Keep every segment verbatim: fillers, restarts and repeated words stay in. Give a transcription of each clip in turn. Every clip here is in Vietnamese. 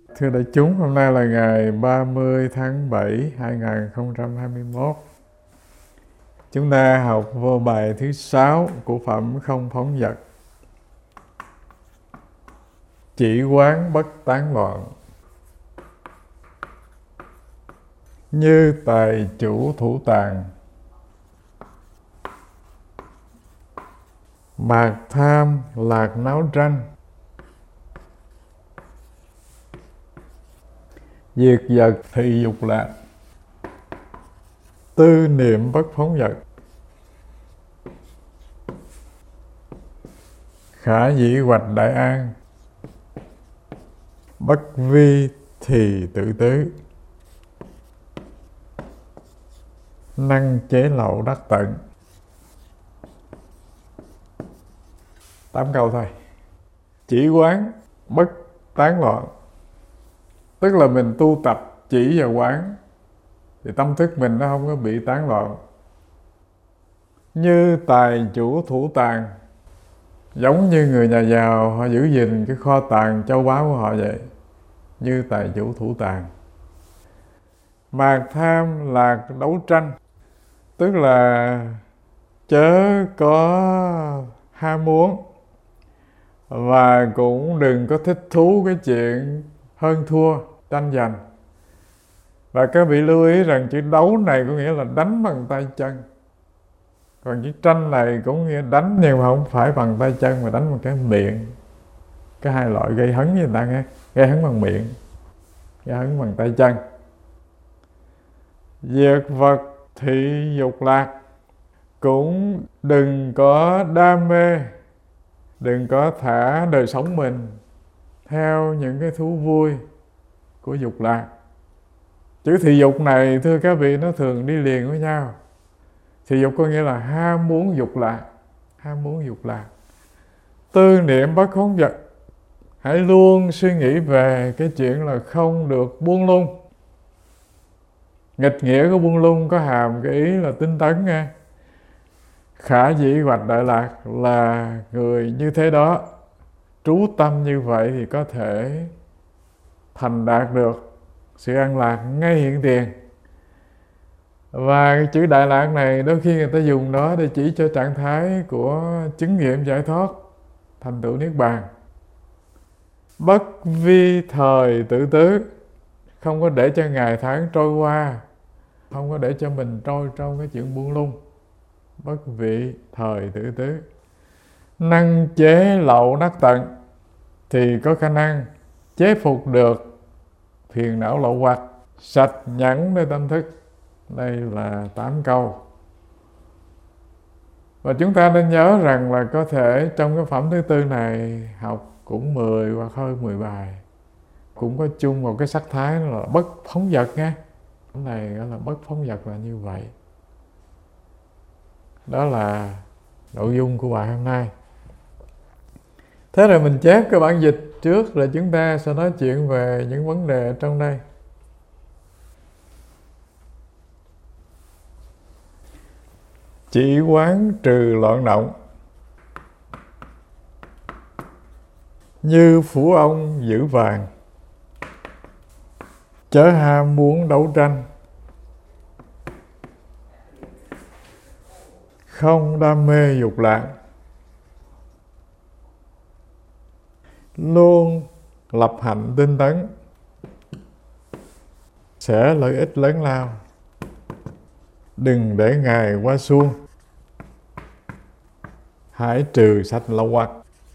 Thưa đại chúng, hôm nay là ngày ba mươi tháng bảy hai nghìn không trăm hai mươi mốt. Chúng ta học vô bài thứ sáu của phẩm Không Phóng Dật. Chỉ quán bất tán loạn, như tài chủ thủ tàng, mạc tham lạc náo tranh, diệt vật thị dục lạc, tư niệm bất phóng dật, khả dĩ hoạch đại an, bất vi thì tự tứ, năng chế lậu đắc tận. Tám câu thôi. Chỉ quán bất tán loạn, tức là mình tu tập chỉ và quán thì tâm thức mình nó không có bị tán loạn. Như tài chủ thủ tàng, giống như người nhà giàu họ giữ gìn cái kho tàng châu báu của họ vậy. Như tài chủ thủ tàng. Mạc tham lạc đấu tranh, tức là chớ có ham muốn và cũng đừng có thích thú cái chuyện hơn thua, tranh giành. Và các vị lưu ý rằng chữ đấu này có nghĩa là đánh bằng tay chân. Còn chữ tranh này cũng nghĩa đánh nhưng mà không phải bằng tay chân mà đánh bằng cái miệng. Cái hai loại gây hấn với người ta nghe. Gây hấn bằng miệng, gây hấn bằng tay chân. Diệt vật thị dục lạc, cũng đừng có đam mê, đừng có thả đời sống mình theo những cái thú vui của dục lạc. Chữ thị dục này thưa các vị nó thường đi liền với nhau. Thị dục có nghĩa là ham muốn dục lạc, ham muốn dục lạc. Tư niệm bất phóng dật, hãy luôn suy nghĩ về cái chuyện là không được buông lung. Nghịch nghĩa của buông lung có hàm cái ý là tinh tấn nghe. Khả dĩ hoạch đại lạc là người như thế đó, trú tâm như vậy thì có thể thành đạt được sự an lạc ngay hiện tiền. Và cái chữ đại lạc này đôi khi người ta dùng nó để chỉ cho trạng thái của chứng nghiệm giải thoát, thành tựu niết bàn. Bất vi thời tự tứ, không có để cho ngày tháng trôi qua, không có để cho mình trôi trong cái chuyện buông lung. Bất vị thời tự tứ. Năng chế lậu đắc tận, thì có khả năng chế phục được phiền não lậu hoặc, sạch nhẫn nơi tâm thức. Đây là tám câu. Và chúng ta nên nhớ rằng là có thể trong cái phẩm thứ tư này học cũng mười hoặc hơn mười bài. Cũng có chung một cái sắc thái là bất phóng dật nghe. Cái này gọi là bất phóng dật là như vậy. Đó là nội dung của bài hôm nay. Thế rồi mình chép cái bản dịch trước rồi chúng ta sẽ nói chuyện về những vấn đề trong đây. Chỉ quán trừ loạn động, như phủ ông giữ vàng, chớ ham muốn đấu tranh, không đam mê dục lạc, luôn lập hạnh tinh tấn, sẽ lợi ích lớn lao. Đừng để ngày qua suông, hãy trừ sạch lậu hoặc.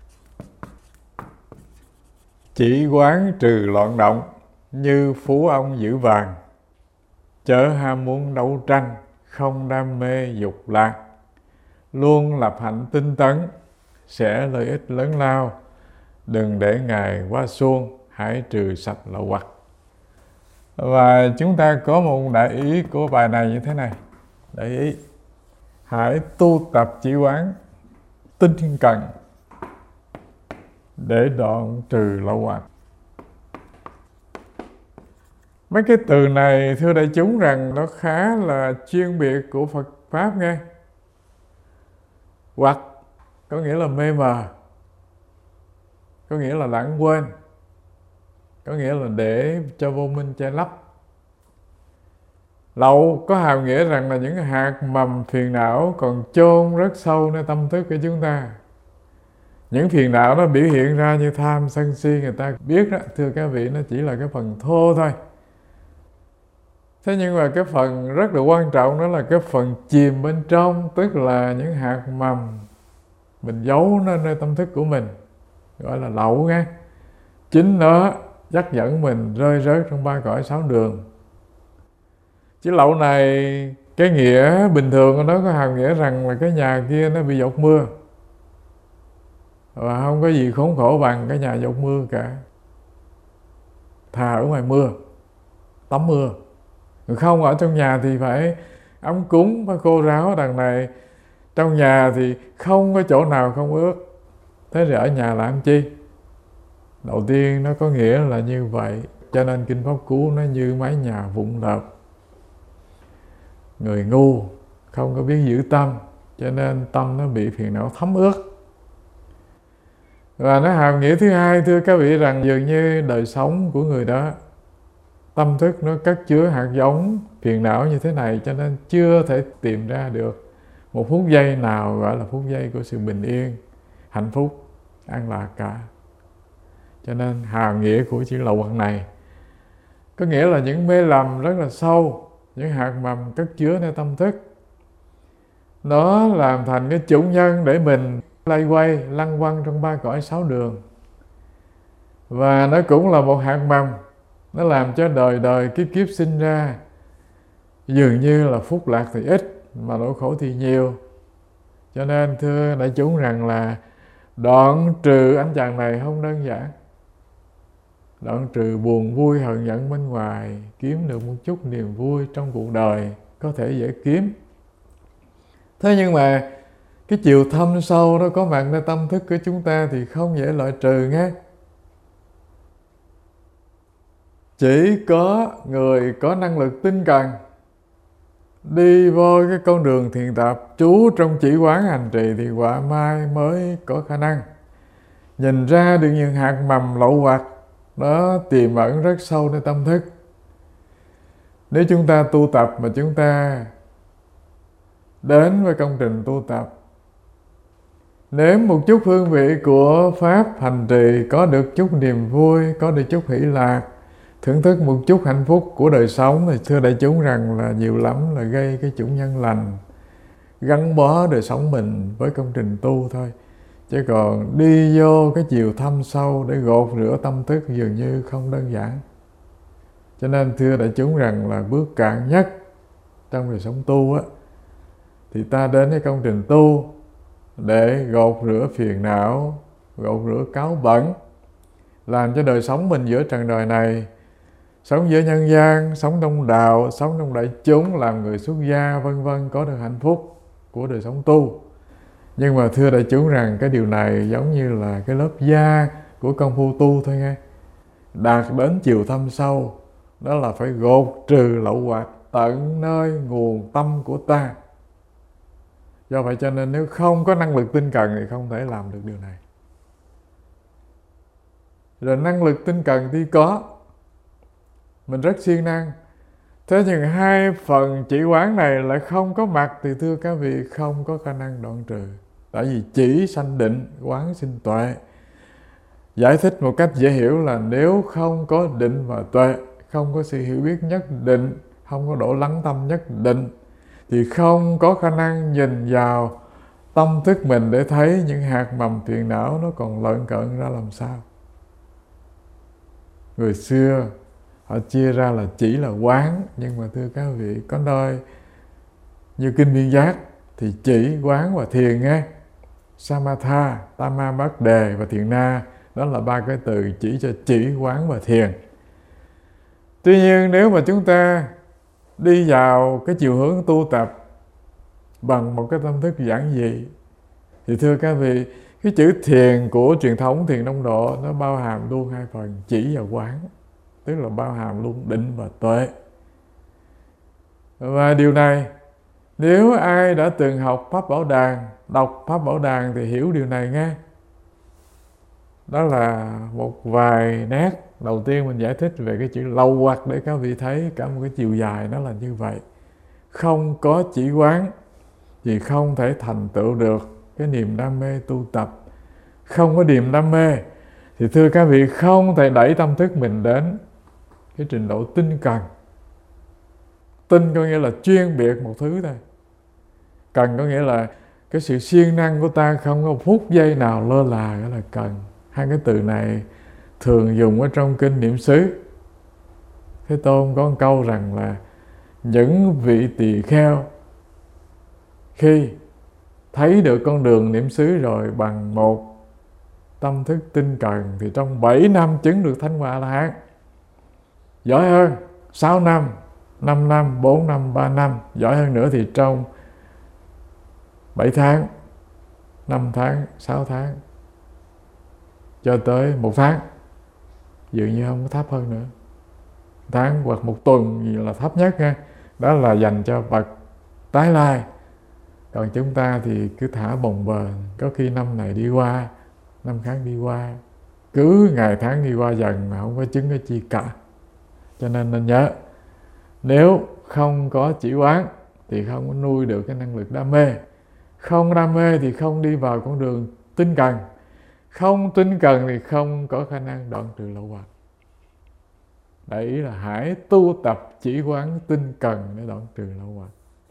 Chỉ quán trừ loạn động, như phú ông giữ vàng, chớ ham muốn đấu tranh, không đam mê dục lạc, luôn lập hạnh tinh tấn, sẽ lợi ích lớn lao. Đừng để ngày qua suông, hãy trừ sạch lậu hoặc. Và chúng ta có một đại ý của bài này như thế này. Đại ý: hãy tu tập chỉ quán tinh cần để đoạn trừ lậu hoặc. Mấy cái từ này thưa đại chúng rằng nó khá là chuyên biệt của Phật Pháp nghe. Hoặc có nghĩa là mê mờ, có nghĩa là lãng quên. có nghĩa là để cho vô minh che lấp. Lậu có hàm nghĩa rằng là những hạt mầm phiền não còn chôn rất sâu nơi tâm thức của chúng ta. Những phiền não nó biểu hiện ra như tham, sân si, người ta biết đó, thưa các vị, nó chỉ là cái phần thô thôi. Thế nhưng mà cái phần rất là quan trọng đó là cái phần chìm bên trong, tức là những hạt mầm mình giấu nó nơi tâm thức của mình, gọi là lậu nghe. Chính nó dắt dẫn mình rơi rớt trong ba cõi sáu đường. Chứ lậu này, cái nghĩa bình thường của nó có hàm nghĩa rằng là cái nhà kia nó bị dột mưa, và không có gì khốn khổ bằng cái nhà dột mưa cả. Thà ở ngoài mưa, tắm mưa. Không ở trong nhà thì phải ấm cúng, phải khô ráo. Đằng này trong nhà thì không có chỗ nào không ướt, thế rồi ở nhà làm chi? Đầu tiên nó có nghĩa là như vậy. Cho nên Kinh Pháp Cú nó như mái nhà vụn lợp. Người ngu không có biết giữ tâm, cho nên tâm nó bị phiền não thấm ướt. Và nó hàm nghĩa thứ hai, thưa các vị, rằng dường như đời sống của người đó, tâm thức nó cất chứa hạt giống phiền não như thế này, cho nên chưa thể tìm ra được một phút giây nào gọi là phút giây của sự bình yên, hạnh phúc, an lạc cả. Cho nên hàm nghĩa của chữ lậu hoặc này có nghĩa là những mê lầm rất là sâu, những hạt mầm cất chứa nơi tâm thức. Nó làm thành cái chủ nhân để mình lay quay, lăn quăng trong ba cõi sáu đường. Và nó cũng là một hạt mầm, nó làm cho đời đời kiếp kiếp sinh ra dường như là phúc lạc thì ít mà nỗi khổ thì nhiều. Cho nên thưa đại chúng rằng là đoạn trừ anh chàng này không đơn giản. Đoạn trừ buồn vui hờn giận bên ngoài, kiếm được một chút niềm vui trong cuộc đời có thể dễ kiếm. Thế nhưng mà cái chiều thâm sâu đó có mặt nơi tâm thức của chúng ta thì không dễ loại trừ nghe. Chỉ có người có năng lực tinh cần đi vô cái con đường thiền tập, trú trong chỉ quán hành trì thì quả mai mới có khả năng nhìn ra được những hạt mầm lậu hoặc nó tiềm ẩn rất sâu nơi tâm thức. Nếu chúng ta tu tập mà chúng ta đến với công trình tu tập, nếm một chút hương vị của pháp hành trì, có được chút niềm vui, có được chút hỷ lạc, thưởng thức một chút hạnh phúc của đời sống, thì thưa đại chúng rằng là nhiều lắm là gây cái chủ nhân lành, gắn bó đời sống mình với công trình tu thôi. Chứ còn đi vô cái chiều thâm sâu để gột rửa tâm thức dường như không đơn giản. Cho nên thưa đại chúng rằng là bước cạn nhất trong đời sống tu á, thì ta đến cái công trình tu để gột rửa phiền não, gột rửa cáu bẩn, làm cho đời sống mình giữa trần đời này, sống giữa nhân gian, sống trong đạo, sống trong đại chúng, làm người xuất gia vân vân, có được hạnh phúc của đời sống tu. Nhưng mà thưa đại chúng rằng cái điều này giống như là cái lớp da của công phu tu thôi nghe. Đạt đến chiều thâm sâu, đó là phải gột trừ lậu hoặc tận nơi nguồn tâm của ta. Do vậy cho nên nếu không có năng lực tinh cần thì không thể làm được điều này. Rồi năng lực tinh cần thì có, mình rất siêng năng. Thế nhưng hai phần chỉ quán này lại không có mặt thì thưa các vị không có khả năng đoạn trừ. Tại vì chỉ sanh định, quán sinh tuệ. Giải thích một cách dễ hiểu là nếu không có định và tuệ, không có sự hiểu biết nhất định, không có độ lắng tâm nhất định, thì không có khả năng nhìn vào tâm thức mình để thấy những hạt mầm phiền não nó còn lợn cợn ra làm sao. Người xưa họ chia ra là chỉ là quán, nhưng mà thưa các vị có nơi như Kinh Viên Giác thì chỉ, quán và thiền nghe. Samatha, Tama Bát Đề và Thiền Na, đó là ba cái từ chỉ cho chỉ, quán và thiền. Tuy nhiên nếu mà chúng ta đi vào cái chiều hướng tu tập bằng một cái tâm thức giản dị, thì thưa các vị, cái chữ thiền của truyền thống thiền Đông Độ nó bao hàm luôn hai phần chỉ và quán, tức là bao hàm luôn định và tuệ. Và điều này nếu ai đã từng học Pháp Bảo Đàn, đọc Pháp Bảo Đàn thì hiểu điều này nghe. Đó là một vài nét Đầu tiên mình giải thích về cái chữ lậu hoặc để các vị thấy cả một cái chiều dài nó là như vậy. Không có chỉ quán thì không thể thành tựu được cái niềm đam mê tu tập. Không có niềm đam mê thì thưa các vị không thể đẩy tâm thức mình đến cái trình độ tinh cần. Tinh có nghĩa là chuyên biệt một thứ thôi. Cần có nghĩa là cái sự siêng năng của ta không có phút giây nào lơ là, đó là cần. Hai cái từ này thường dùng ở trong kinh Niệm xứ. Thế Tôn có một câu rằng là những vị tỳ kheo khi thấy được con đường niệm xứ rồi bằng một tâm thức tinh cần thì trong bảy năm chứng được Thánh Quả A-la-hán. Giỏi hơn sáu năm, năm năm, bốn năm, ba năm. Giỏi hơn nữa thì trong bảy tháng, năm tháng, sáu tháng cho tới một tháng. Dường như không có thấp hơn nữa. Tháng hoặc một tuần gì là thấp nhất ha. Đó là dành cho bậc tái lai. Còn chúng ta thì cứ thả bồng bềnh, có khi năm này đi qua, năm khác đi qua, cứ ngày tháng đi qua dần mà không có chứng cái chi cả. Cho nên nên nhớ, nếu không có chỉ quán thì không có nuôi được cái năng lực đam mê. Không đam mê thì không đi vào con đường tinh cần. Không tinh cần thì không có khả năng đoạn trừ lậu hoặc. Đấy là hãy tu tập chỉ quán tinh cần để đoạn trừ lậu hoặc.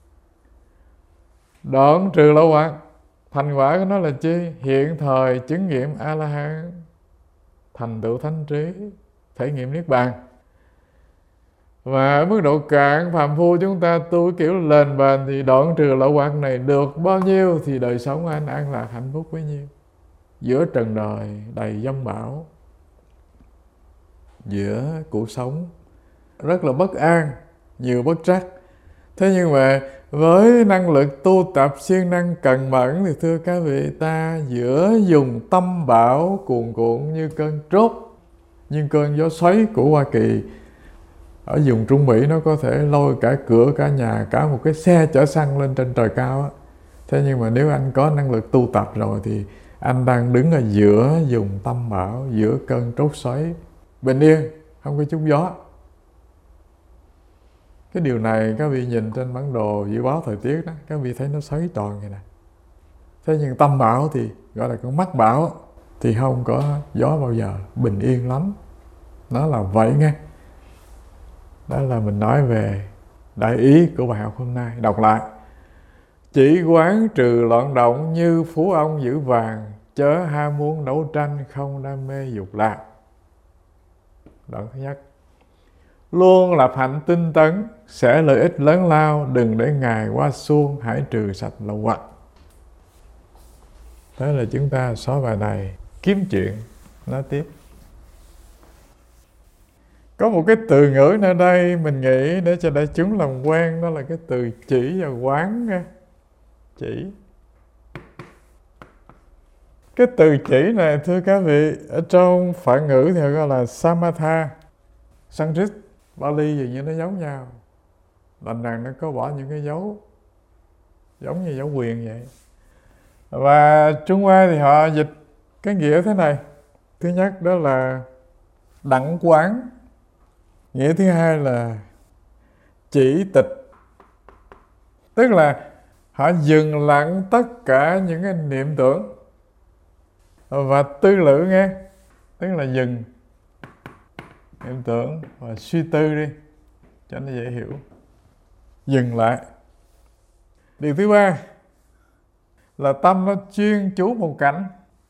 Đoạn trừ lậu hoặc, thành quả của nó là chi? Hiện thời chứng nghiệm A-la-hán, thành tựu thánh trí, thể nghiệm niết bàn. Và ở mức độ cạn phàm phu chúng ta tu kiểu lền bền thì đoạn trừ lậu hoặc này được bao nhiêu thì đời sống anh an lạc hạnh phúc bấy nhiêu. Giữa trần đời đầy dông bão, giữa cuộc sống rất là bất an, nhiều bất trắc. Thế nhưng mà với năng lực tu tập siêng năng cần mẫn thì thưa các vị, ta giữa dùng tâm bão cuồn cuộn như cơn trốt, như cơn gió xoáy của Hoa Kỳ, ở vùng Trung Mỹ nó có thể lôi cả cửa, cả nhà, cả một cái xe chở xăng lên trên trời cao á. Thế nhưng mà nếu anh có năng lực tu tập rồi thì anh đang đứng ở giữa vùng tâm bão, giữa cơn trốt xoáy, bình yên, không có chút gió. Cái điều này các vị nhìn trên bản đồ dự báo thời tiết đó, các vị thấy nó xoáy tròn vậy nè. Thế nhưng tâm bão thì gọi là con mắt bão thì không có gió bao giờ, bình yên lắm. Nó là vậy nghe. Đó là mình nói về đại ý của bài học hôm nay. Đọc lại: chỉ quán trừ loạn động như phú ông giữ vàng, chớ ham muốn đấu tranh, không đam mê dục lạc. Đoạn thứ nhất: luôn lập hạnh tinh tấn sẽ lợi ích lớn lao, đừng để ngày qua xuông, hãy trừ sạch lậu hoặc. Đó là chúng ta xóa bài này, kiếm chuyện nói tiếp. Có một cái từ ngữ nơi đây mình nghĩ để cho đại chúng làm quen, đó là cái từ chỉ và quán nha. Chỉ. Cái từ chỉ này thưa các vị, ở trong Phạn ngữ thì gọi là Samatha. Sanskrit, Bali dường như nó giống nhau. Lần này nó có bỏ những cái dấu giống như dấu quyền vậy. Và Trung Hoa thì họ dịch cái nghĩa thế này. Thứ nhất đó là đẳng quán. Nghĩa thứ hai là chỉ tịch. Tức là họ dừng lặng tất cả những cái niệm tưởng và tư lự nghe. Tức là dừng niệm tưởng và suy tư đi cho nó dễ hiểu. Dừng lại. Điều thứ ba là tâm nó chuyên chú một cảnh,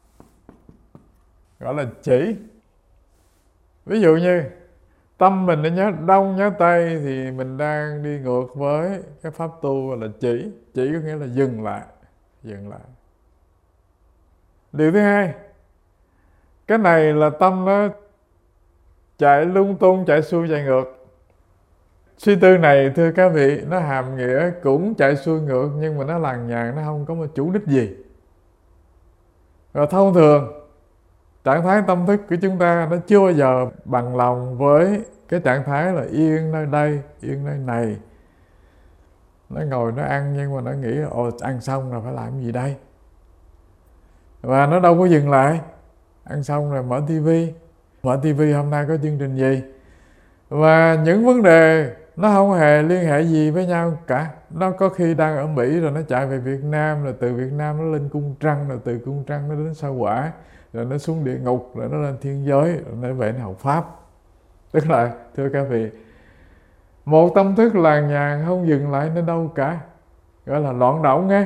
gọi là chỉ. Ví dụ như tâm mình nó nhớ đông nhớ tây thì mình đang đi ngược với cái pháp tu gọi là chỉ. Chỉ có nghĩa là dừng lại. Dừng lại. Điều thứ hai, cái này là tâm nó chạy lung tung, chạy xuôi, chạy ngược. Suy tư này thưa các vị, nó hàm nghĩa cũng chạy xuôi ngược, nhưng mà nó lằng nhằng, nó không có một chủ đích gì. Rồi thông thường trạng thái tâm thức của chúng ta nó chưa bao giờ bằng lòng với cái trạng thái là yên nơi đây, yên nơi này. Nó ngồi nó ăn nhưng mà nó nghĩ ồ ăn xong rồi phải làm gì đây. Và nó đâu có dừng lại. Ăn xong rồi mở tivi, Mở ti vi hôm nay có chương trình gì. Và những vấn đề nó không hề liên hệ gì với nhau cả. Nó có khi đang ở Mỹ rồi nó chạy về Việt Nam, rồi từ Việt Nam nó lên cung trăng, rồi từ cung trăng nó đến sao Hỏa, rồi nó xuống địa ngục, rồi nó lên thiên giới, rồi nó về nó học Pháp. Tức là, thưa các vị, một tâm thức làng nhàng không dừng lại nơi đâu cả, gọi là loạn động nghe.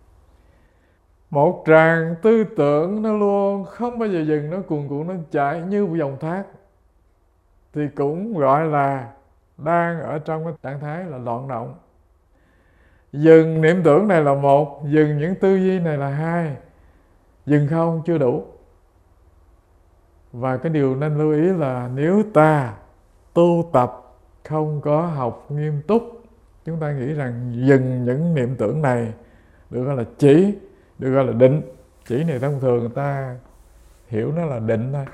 Một tràng tư tưởng nó luôn không bao giờ dừng, nó cuồn cuộn nó chạy như một dòng thác, thì cũng gọi là đang ở trong cái trạng thái là loạn động. Dừng niệm tưởng này là một, dừng những tư duy này là hai, dừng không chưa đủ. Và cái điều nên lưu ý là nếu ta tu tập không có học nghiêm túc, chúng ta nghĩ rằng dừng những niệm tưởng này được gọi là chỉ, được gọi là định. Chỉ này thông thường người ta hiểu nó là định thôi.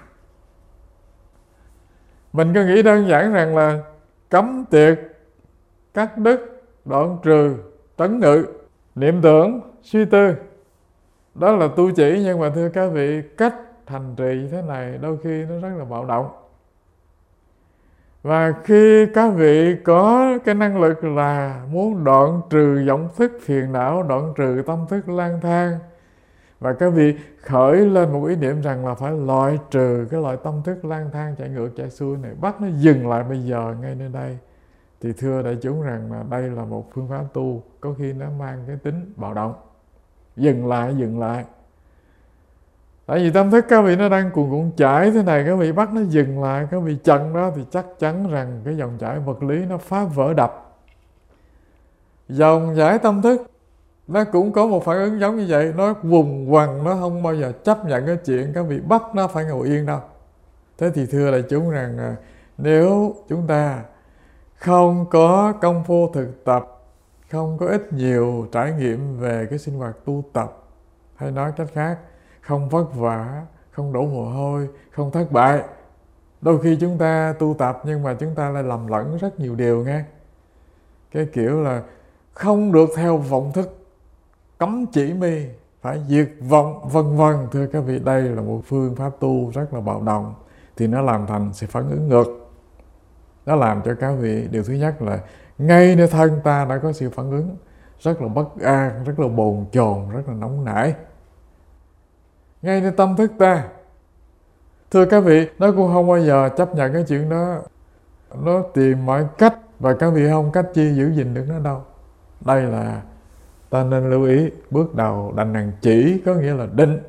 Mình có nghĩ đơn giản rằng là cấm tiệt, cắt đứt, đoạn trừ, trấn ngự, niệm tưởng, suy tư, đó là tu chỉ. Nhưng mà thưa các vị, cách hành trì như thế này đôi khi nó rất là bạo động. Và khi các vị có cái năng lực là muốn đoạn trừ vọng thức phiền não, đoạn trừ tâm thức lang thang, và các vị khởi lên một ý niệm rằng là phải loại trừ cái loại tâm thức lang thang chạy ngược chạy xuôi này, bắt nó dừng lại bây giờ ngay nơi đây, thì thưa đại chúng rằng là đây là một phương pháp tu có khi nó mang cái tính bạo động. Dừng lại, dừng lại. Tại vì tâm thức các vị nó đang cuồn cuộn chảy thế này, các vị bắt nó dừng lại, các vị chặn đó, thì chắc chắn rằng cái dòng chảy vật lý nó phá vỡ đập. Dòng chảy tâm thức nó cũng có một phản ứng giống như vậy, nó vùng quằn, nó không bao giờ chấp nhận cái chuyện các vị bắt nó phải ngồi yên đâu. Thế thì thưa đại chúng rằng nếu chúng ta không có công phu thực tập, không có ít nhiều trải nghiệm về cái sinh hoạt tu tập, hay nói cách khác, không vất vả, không đổ mồ hôi, không thất bại. Đôi khi chúng ta tu tập nhưng mà chúng ta lại lầm lẫn rất nhiều điều nghe. Cái kiểu là không được theo vọng thức, cấm chỉ mi, phải diệt vọng, vân vân. Thưa các vị, đây là một phương pháp tu rất là bạo động, thì nó làm thành sự phản ứng ngược. Nó làm cho các vị, điều thứ nhất là ngay nơi thân ta đã có sự phản ứng rất là bất an, rất là bồn chồn, rất là nóng nảy. Ngay nơi tâm thức ta, thưa các vị, nó cũng không bao giờ chấp nhận cái chuyện đó. Nó tìm mọi cách, và các vị không cách chi giữ gìn được nó đâu. Đây là ta nên lưu ý. Bước đầu đành rằng chỉ có nghĩa là định.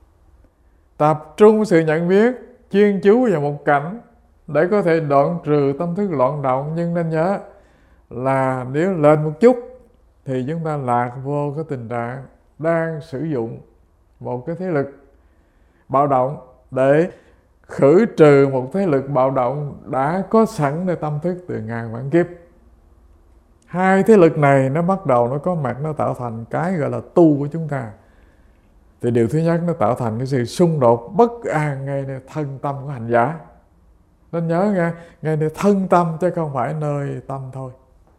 Tập trung sự nhận biết, chuyên chú vào một cảnh để có thể đoạn trừ tâm thức loạn động. Nhưng nên nhớ là nếu lên một chút thì chúng ta lạc vô cái tình trạng đang sử dụng một cái thế lực bạo động để khử trừ một thế lực bạo động đã có sẵnในtâm thức từ ngàn vạn kiếp. Hai thế lực này nó bắt đầu nó có mặt, nó tạo thành cái gọi là tu của chúng ta. Thì điều thứ nhất, nó tạo thành cái sự xung đột bất an ngay nơi thân tâm của hành giả. Nên nhớ nghe, ngay nơi thân tâm chứ không phải nơi tâm thôi.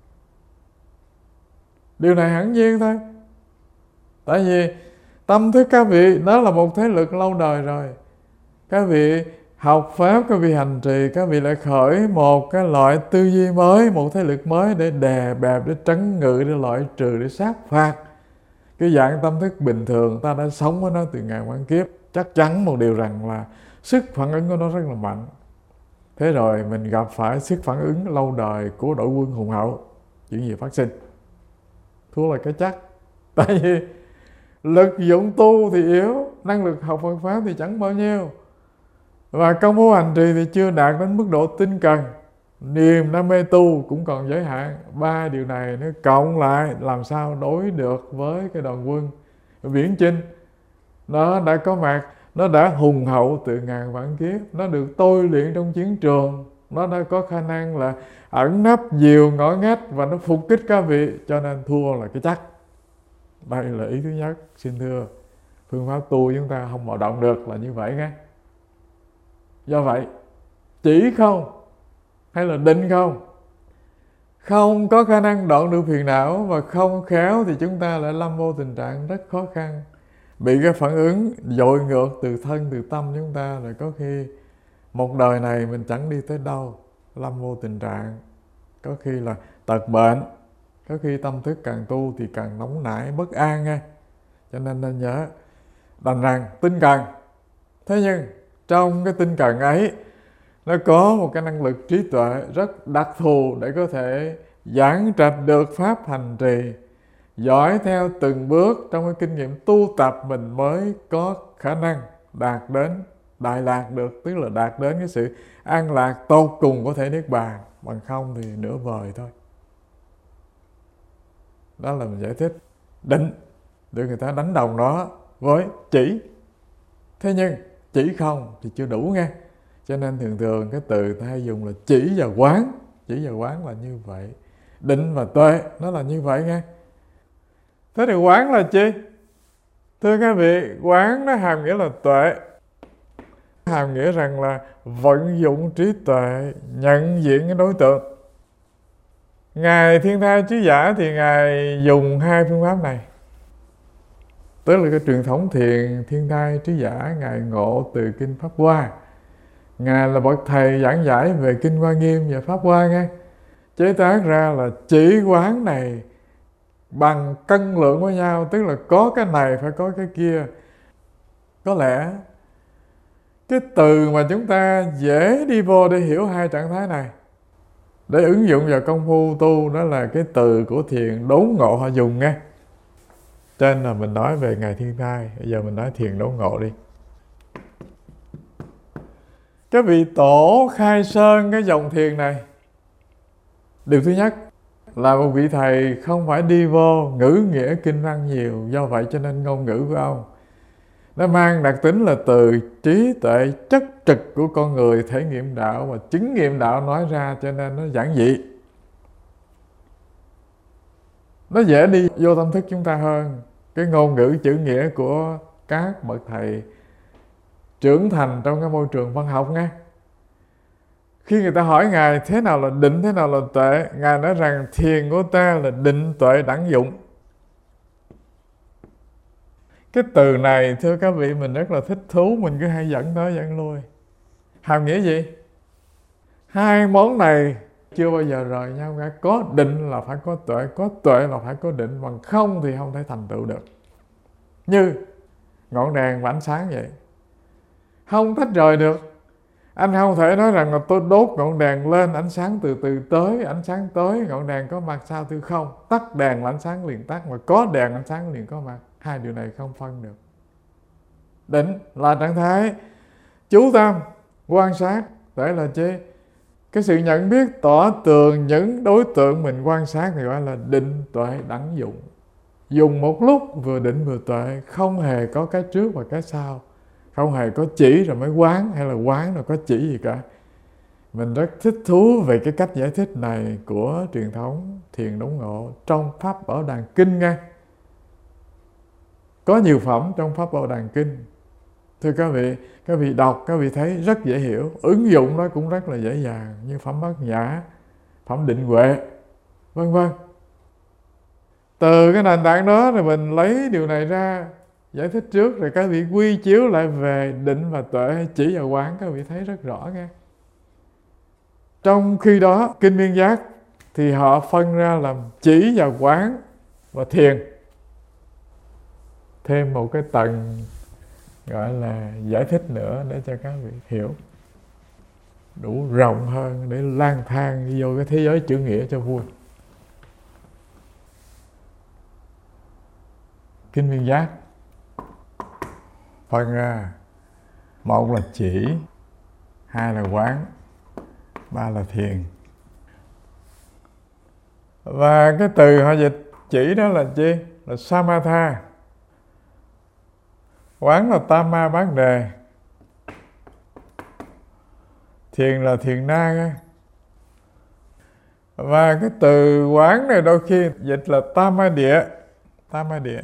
Điều này hẳn nhiên thôi. Tại vì tâm thức các vị đó là một thế lực lâu đời rồi. Các vị học pháp, các vị hành trì, các vị lại khởi một cái loại tư duy mới, một thế lực mới để đè bẹp, để trấn ngự, để loại trừ, để sát phạt cái dạng tâm thức bình thường ta đã sống với nó từ ngàn vạn kiếp. Chắc chắn một điều rằng là sức phản ứng của nó rất là mạnh. Thế rồi mình gặp phải sức phản ứng lâu đời của đội quân hùng hậu, chuyện gì phát sinh? Thua là cái chắc. Tại vì lực dụng tu thì yếu, năng lực học Phật pháp thì chẳng bao nhiêu, và công phu hành trì thì chưa đạt đến mức độ tinh cần, niềm đam mê tu cũng còn giới hạn. Ba điều này nó cộng lại làm sao đối được với cái đoàn quân viễn chinh. Nó đã có mặt, nó đã hùng hậu từ ngàn vạn kiếp, nó được tôi luyện trong chiến trường, nó đã có khả năng là ẩn nấp nhiều ngõ ngách và nó phục kích các vị, cho nên thua là cái chắc. Đây là ý thứ nhất. Xin thưa, phương pháp tu chúng ta không bạo động được là như vậy nghe. Do vậy, chỉ không hay là định không, không có khả năng đoạn được phiền não, và không khéo thì chúng ta lại lâm vô tình trạng rất khó khăn, bị cái phản ứng dội ngược từ thân từ tâm chúng ta, rồi có khi một đời này mình chẳng đi tới đâu, lâm vô tình trạng có khi là tật bệnh, có khi tâm thức càng tu thì càng nóng nảy bất an nghe. Cho nên nên nhớ, đành rằng tinh cần. Thế nhưng trong cái tinh cần ấy, nó có một cái năng lực trí tuệ rất đặc thù để có thể giảng trạch được pháp hành trì, dõi theo từng bước trong cái kinh nghiệm tu tập, mình mới có khả năng đạt đến đại lạc được, tức là đạt đến cái sự an lạc tột cùng có thể niết bàn, bằng không thì nửa vời thôi. Đó là mình giải thích định, để người ta đánh đồng nó với chỉ. Thế nhưng chỉ không thì chưa đủ nghe. Cho nên thường thường cái từ ta hay dùng là chỉ và quán. Chỉ và quán là như vậy. Định và tuệ nó là như vậy nghe. Thế thì quán là chi? Thưa các vị, quán nó hàm nghĩa là tuệ. Hàm nghĩa rằng là vận dụng trí tuệ nhận diện cái đối tượng. Ngài Thiên Thai Trí Giả thì Ngài dùng hai phương pháp này. Tức là cái truyền thống thiền Thiên Thai Trí Giả Ngài ngộ từ Kinh Pháp Hoa. Ngài là bậc thầy giảng giải về Kinh Hoa Nghiêm và Pháp Hoa nghe. Chế tác ra là chỉ quán này bằng cân lượng với nhau, tức là có cái này phải có cái kia. Có lẽ cái từ mà chúng ta dễ đi vô để hiểu hai trạng thái này, để ứng dụng vào công phu tu, đó là cái từ của thiền đốn ngộ họ dùng nghe. Cho nên là mình nói về Ngài Thiên Thai, bây giờ mình nói thiền đốn ngộ đi. Cái vị tổ khai sơn cái dòng thiền này, điều thứ nhất là một vị thầy không phải đi vô ngữ nghĩa kinh văn nhiều, do vậy cho nên ngôn ngữ của ông nó mang đặc tính là từ trí tuệ chất trực của con người thể nghiệm đạo và chứng nghiệm đạo nói ra, cho nên nó giản dị, nó dễ đi vô tâm thức chúng ta hơn cái ngôn ngữ chữ nghĩa của các bậc thầy trưởng thành trong cái môi trường văn học nghe. Khi người ta hỏi Ngài thế nào là định, thế nào là tuệ, Ngài nói rằng thiền của ta là định tuệ đẳng dụng. Cái từ này thưa các vị mình rất là thích thú, mình cứ hay dẫn tới dẫn lui. Hàm nghĩa gì? Hai món này chưa bao giờ rời nhau cả. Có định là phải có tuệ, có tuệ là phải có định, bằng không thì không thể thành tựu được. Như ngọn đèn và ánh sáng vậy, không tách rời được. Anh không thể nói rằng là tôi đốt ngọn đèn lên, ánh sáng từ từ tới, ánh sáng tới, ngọn đèn có mặt sao tôi không. Tắt đèn là ánh sáng liền tắt, mà có đèn ánh sáng liền có mặt. Hai điều này không phân được. Định là trạng thái chú tâm, quan sát, để là chi? Cái sự nhận biết tỏ tường những đối tượng mình quan sát thì gọi là định tuệ đẳng dụng. Dùng một lúc vừa định vừa tuệ, không hề có cái trước và cái sau. Không hề có chỉ rồi mới quán, hay là quán rồi có chỉ gì cả. Mình rất thích thú về cái cách giải thích này của truyền thống thiền đốn ngộ trong Pháp Bảo Đàn Kinh nghe. Có nhiều phẩm trong Pháp Bảo Đàn Kinh. Thưa các vị, các vị đọc, các vị thấy rất dễ hiểu. Ứng dụng nó cũng rất là dễ dàng, như phẩm Bát Nhã, phẩm Định Huệ, vân vân. Từ cái nền tảng đó rồi mình lấy điều này ra giải thích trước, rồi các vị quy chiếu lại về định và tuệ hay chỉ và quán, các vị thấy rất rõ nghe. Trong khi đó Kinh Viên Giác thì họ phân ra làm chỉ và quán và thiền, thêm một cái tầng gọi là giải thích nữa để cho các vị hiểu đủ rộng hơn, để lang thang đi vô cái thế giới chữ nghĩa cho vui. Kinh Viên Giác phân ra, một là chỉ, hai là quán, ba là thiền. Và cái từ họ dịch chỉ đó là chi? Là Samatha. Quán là Tama Bát Đề. Thiền là Thiền Na. Và cái từ quán này đôi khi dịch là Tama Địa. Tama Địa.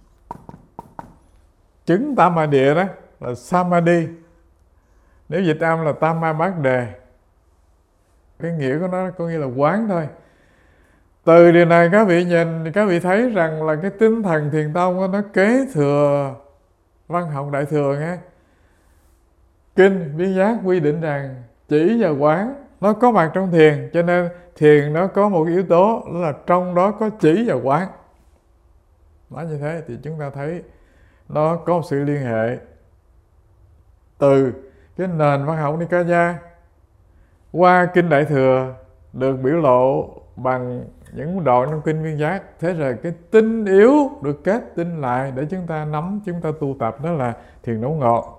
Chứng Tama Địa đó là Samadhi. Nếu dịch âm là Tama Bát Đề. Cái nghĩa của nó có nghĩa là quán thôi. Từ điều này các vị nhìn, các vị thấy rằng là cái tinh thần thiền tông đó, nó kế thừa văn học Đại Thừa nghe. kinh Viên Giác quy định rằng chỉ và quán nó có mặt trong thiền, cho nên thiền nó có một yếu tố đó là trong đó có chỉ và quán. Nói như thế thì chúng ta thấy nó có một sự liên hệ từ cái nền văn học Nikaya qua kinh Đại Thừa được biểu lộ bằng những đoạn trong kinh Viên Giác. Thế rồi cái tinh yếu được kết tinh lại để chúng ta nắm, chúng ta tu tập, đó là thiền đốn ngộ.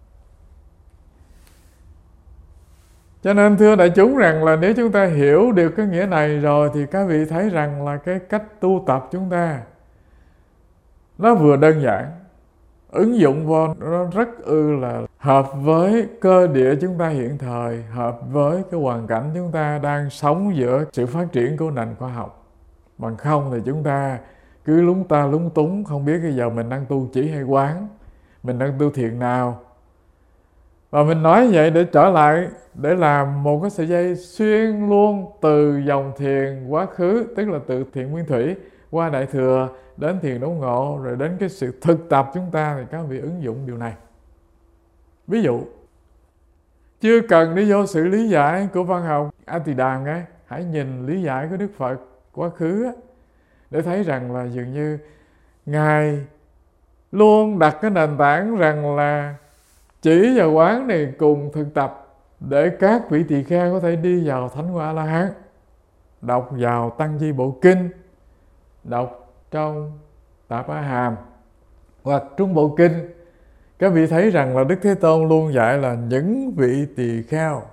Cho nên thưa đại chúng rằng là nếu chúng ta hiểu được cái nghĩa này rồi thì các vị thấy rằng là cái cách tu tập chúng ta nó vừa đơn giản, ứng dụng vô nó rất ư là hợp với cơ địa chúng ta hiện thời, hợp với cái hoàn cảnh chúng ta đang sống giữa sự phát triển của nền khoa học. Bằng không thì chúng ta cứ lúng ta lúng túng, không biết bây giờ mình đang tu chỉ hay quán, mình đang tu thiền nào. Và mình nói vậy để trở lại, để làm một cái sợi dây xuyên luôn từ dòng thiền quá khứ, tức là từ thiền nguyên thủy qua Đại Thừa đến thiền đốn ngộ, rồi đến cái sự thực tập chúng ta, thì các vị ứng dụng điều này. Ví dụ, chưa cần đi vô sự lý giải của văn học A-tỳ-đàm ấy, hãy nhìn lý giải của Đức Phật quá khứ á, để thấy rằng là dường như Ngài luôn đặt cái nền tảng rằng là chỉ và quán này cùng thực tập để các vị tỳ kheo có thể đi vào Thánh Quả A-la-hán. Đọc vào Tăng Chi Bộ Kinh, đọc trong Tạp Á Hàm hoặc Trung Bộ Kinh, các vị thấy rằng là Đức Thế Tôn luôn dạy là những vị tỳ kheo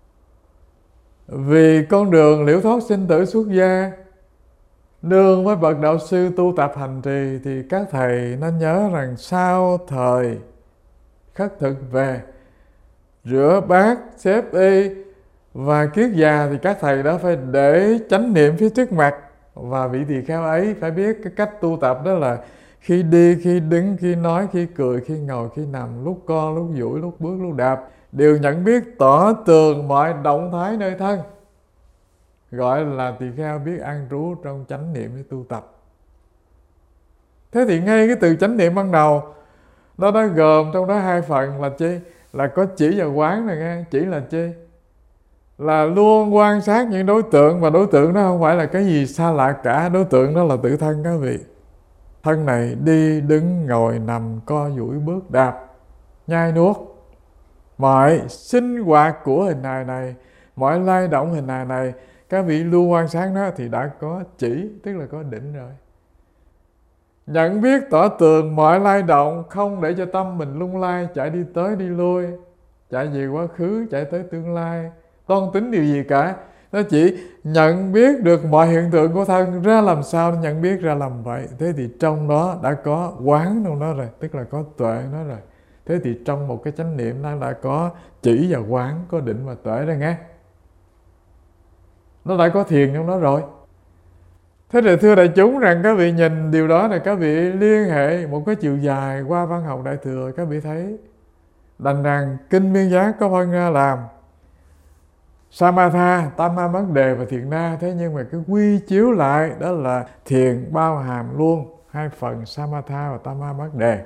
vì con đường liễu thoát sinh tử xuất gia, nương với bậc đạo sư tu tập hành trì, thì các thầy nên nhớ rằng sau thời khất thực về, rửa bát, xếp y và kiết già, thì các thầy đó phải để chánh niệm phía trước mặt. Và vị tỳ kheo ấy phải biết cái cách tu tập đó là khi đi, khi đứng, khi nói, khi cười, khi ngồi, khi nằm, lúc co, lúc duỗi, lúc bước, lúc đạp, đều nhận biết tỏ tường mọi động thái nơi thân. Gọi là tỳ kheo biết an trú trong chánh niệm để tu tập. Thế thì ngay cái từ chánh niệm ban đầu, nó đã gồm trong đó hai phần là chi? Là có chỉ và quán này nghe. Chỉ là chi? Là luôn quan sát những đối tượng, và đối tượng đó không phải là cái gì xa lạ cả. Đối tượng đó là tự thân các vị. Thân này đi, đứng, ngồi, nằm, co, duỗi, bước, đạp, nhai, nuốt. Mọi sinh hoạt của hình hài này, mọi lay động hình hài này, các vị luôn quan sát nó thì đã có chỉ, tức là có định rồi. Nhận biết tỏ tường mọi lay động, không để cho tâm mình lung lay, chạy đi tới đi lui, chạy về quá khứ, chạy tới tương lai, toan tính điều gì cả. Nó chỉ nhận biết được mọi hiện tượng của thân ra làm sao nó nhận biết ra làm vậy. Thế thì trong đó đã có quán trong đó rồi, tức là có tuệ nó rồi. Thế thì trong một cái chánh niệm nó đã có chỉ và quán, có định và tuệ rồi nghe. Nó đã có thiền trong đó rồi. Thế thì thưa đại chúng rằng các vị nhìn điều đó là các vị liên hệ một cái chiều dài qua văn học Đại Thừa. Các vị thấy đành rằng kinh Viên Giác có phân ra làm Samatha, Tam Ma Mát Đề và Thiền Na. Thế nhưng mà cái quy chiếu lại đó là thiền bao hàm luôn hai phần Samatha và Tam Ma Mát Đề.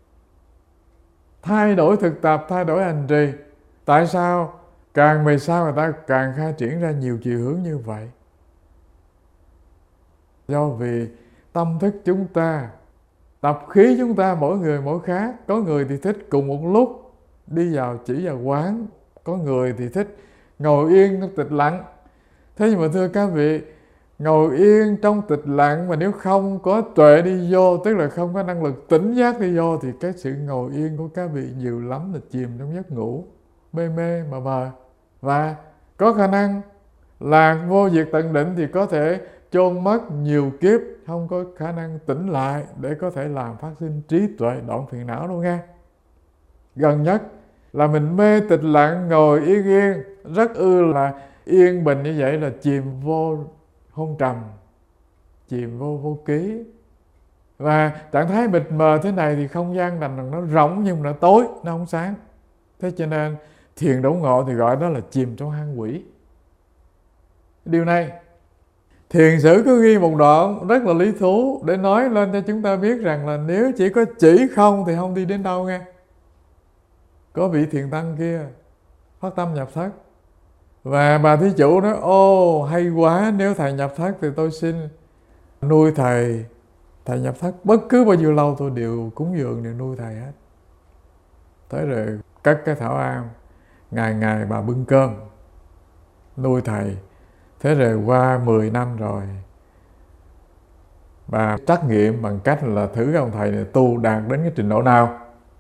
Thay đổi thực tập, thay đổi hành trì. Tại sao càng về sau người ta càng khai triển ra nhiều chiều hướng như vậy? Do vì tâm thức chúng ta, tập khí chúng ta mỗi người mỗi khác. Có người thì thích cùng một lúc đi vào chỉ và quán, có người thì thích ngồi yên trong tịch lặng. Thế nhưng mà thưa các vị, ngồi yên trong tịch lặng mà nếu không có tuệ đi vô, tức là không có năng lực tỉnh giác đi vô, thì cái sự ngồi yên của các vị nhiều lắm là chìm trong giấc ngủ, mê mê mờ mờ. Và có khả năng lạc vô diệt tận định thì có thể chôn mất nhiều kiếp, không có khả năng tỉnh lại để có thể làm phát sinh trí tuệ đoạn phiền não đâu nghe. Gần nhất là mình mê tịch lặng, ngồi yên yên, rất ư là yên bình như vậy là chìm vô hôn trầm, chìm vô vô ký. Và trạng thái mịt mờ thế này thì không gian đành nó rộng nhưng mà nó tối, nó không sáng. Thế cho nên thiền đốn ngộ thì gọi đó là chìm trong hang quỷ. Điều này Thiền sử có ghi một đoạn rất là lý thú để nói lên cho chúng ta biết rằng là nếu chỉ có chỉ không thì không đi đến đâu nghe. có vị thiền tăng kia phát tâm nhập thất. Và bà thí chủ nói: ô hay quá, nếu thầy nhập thất thì tôi xin nuôi thầy. Thầy nhập thất bất cứ bao nhiêu lâu tôi đều cúng dường, đều nuôi thầy hết. Thế rồi cất cái thảo am, ngày ngày bà bưng cơm nuôi thầy. Thế rồi qua mười năm rồi, bà trắc nghiệm bằng cách là thử ông thầy này tu đạt đến cái trình độ nào.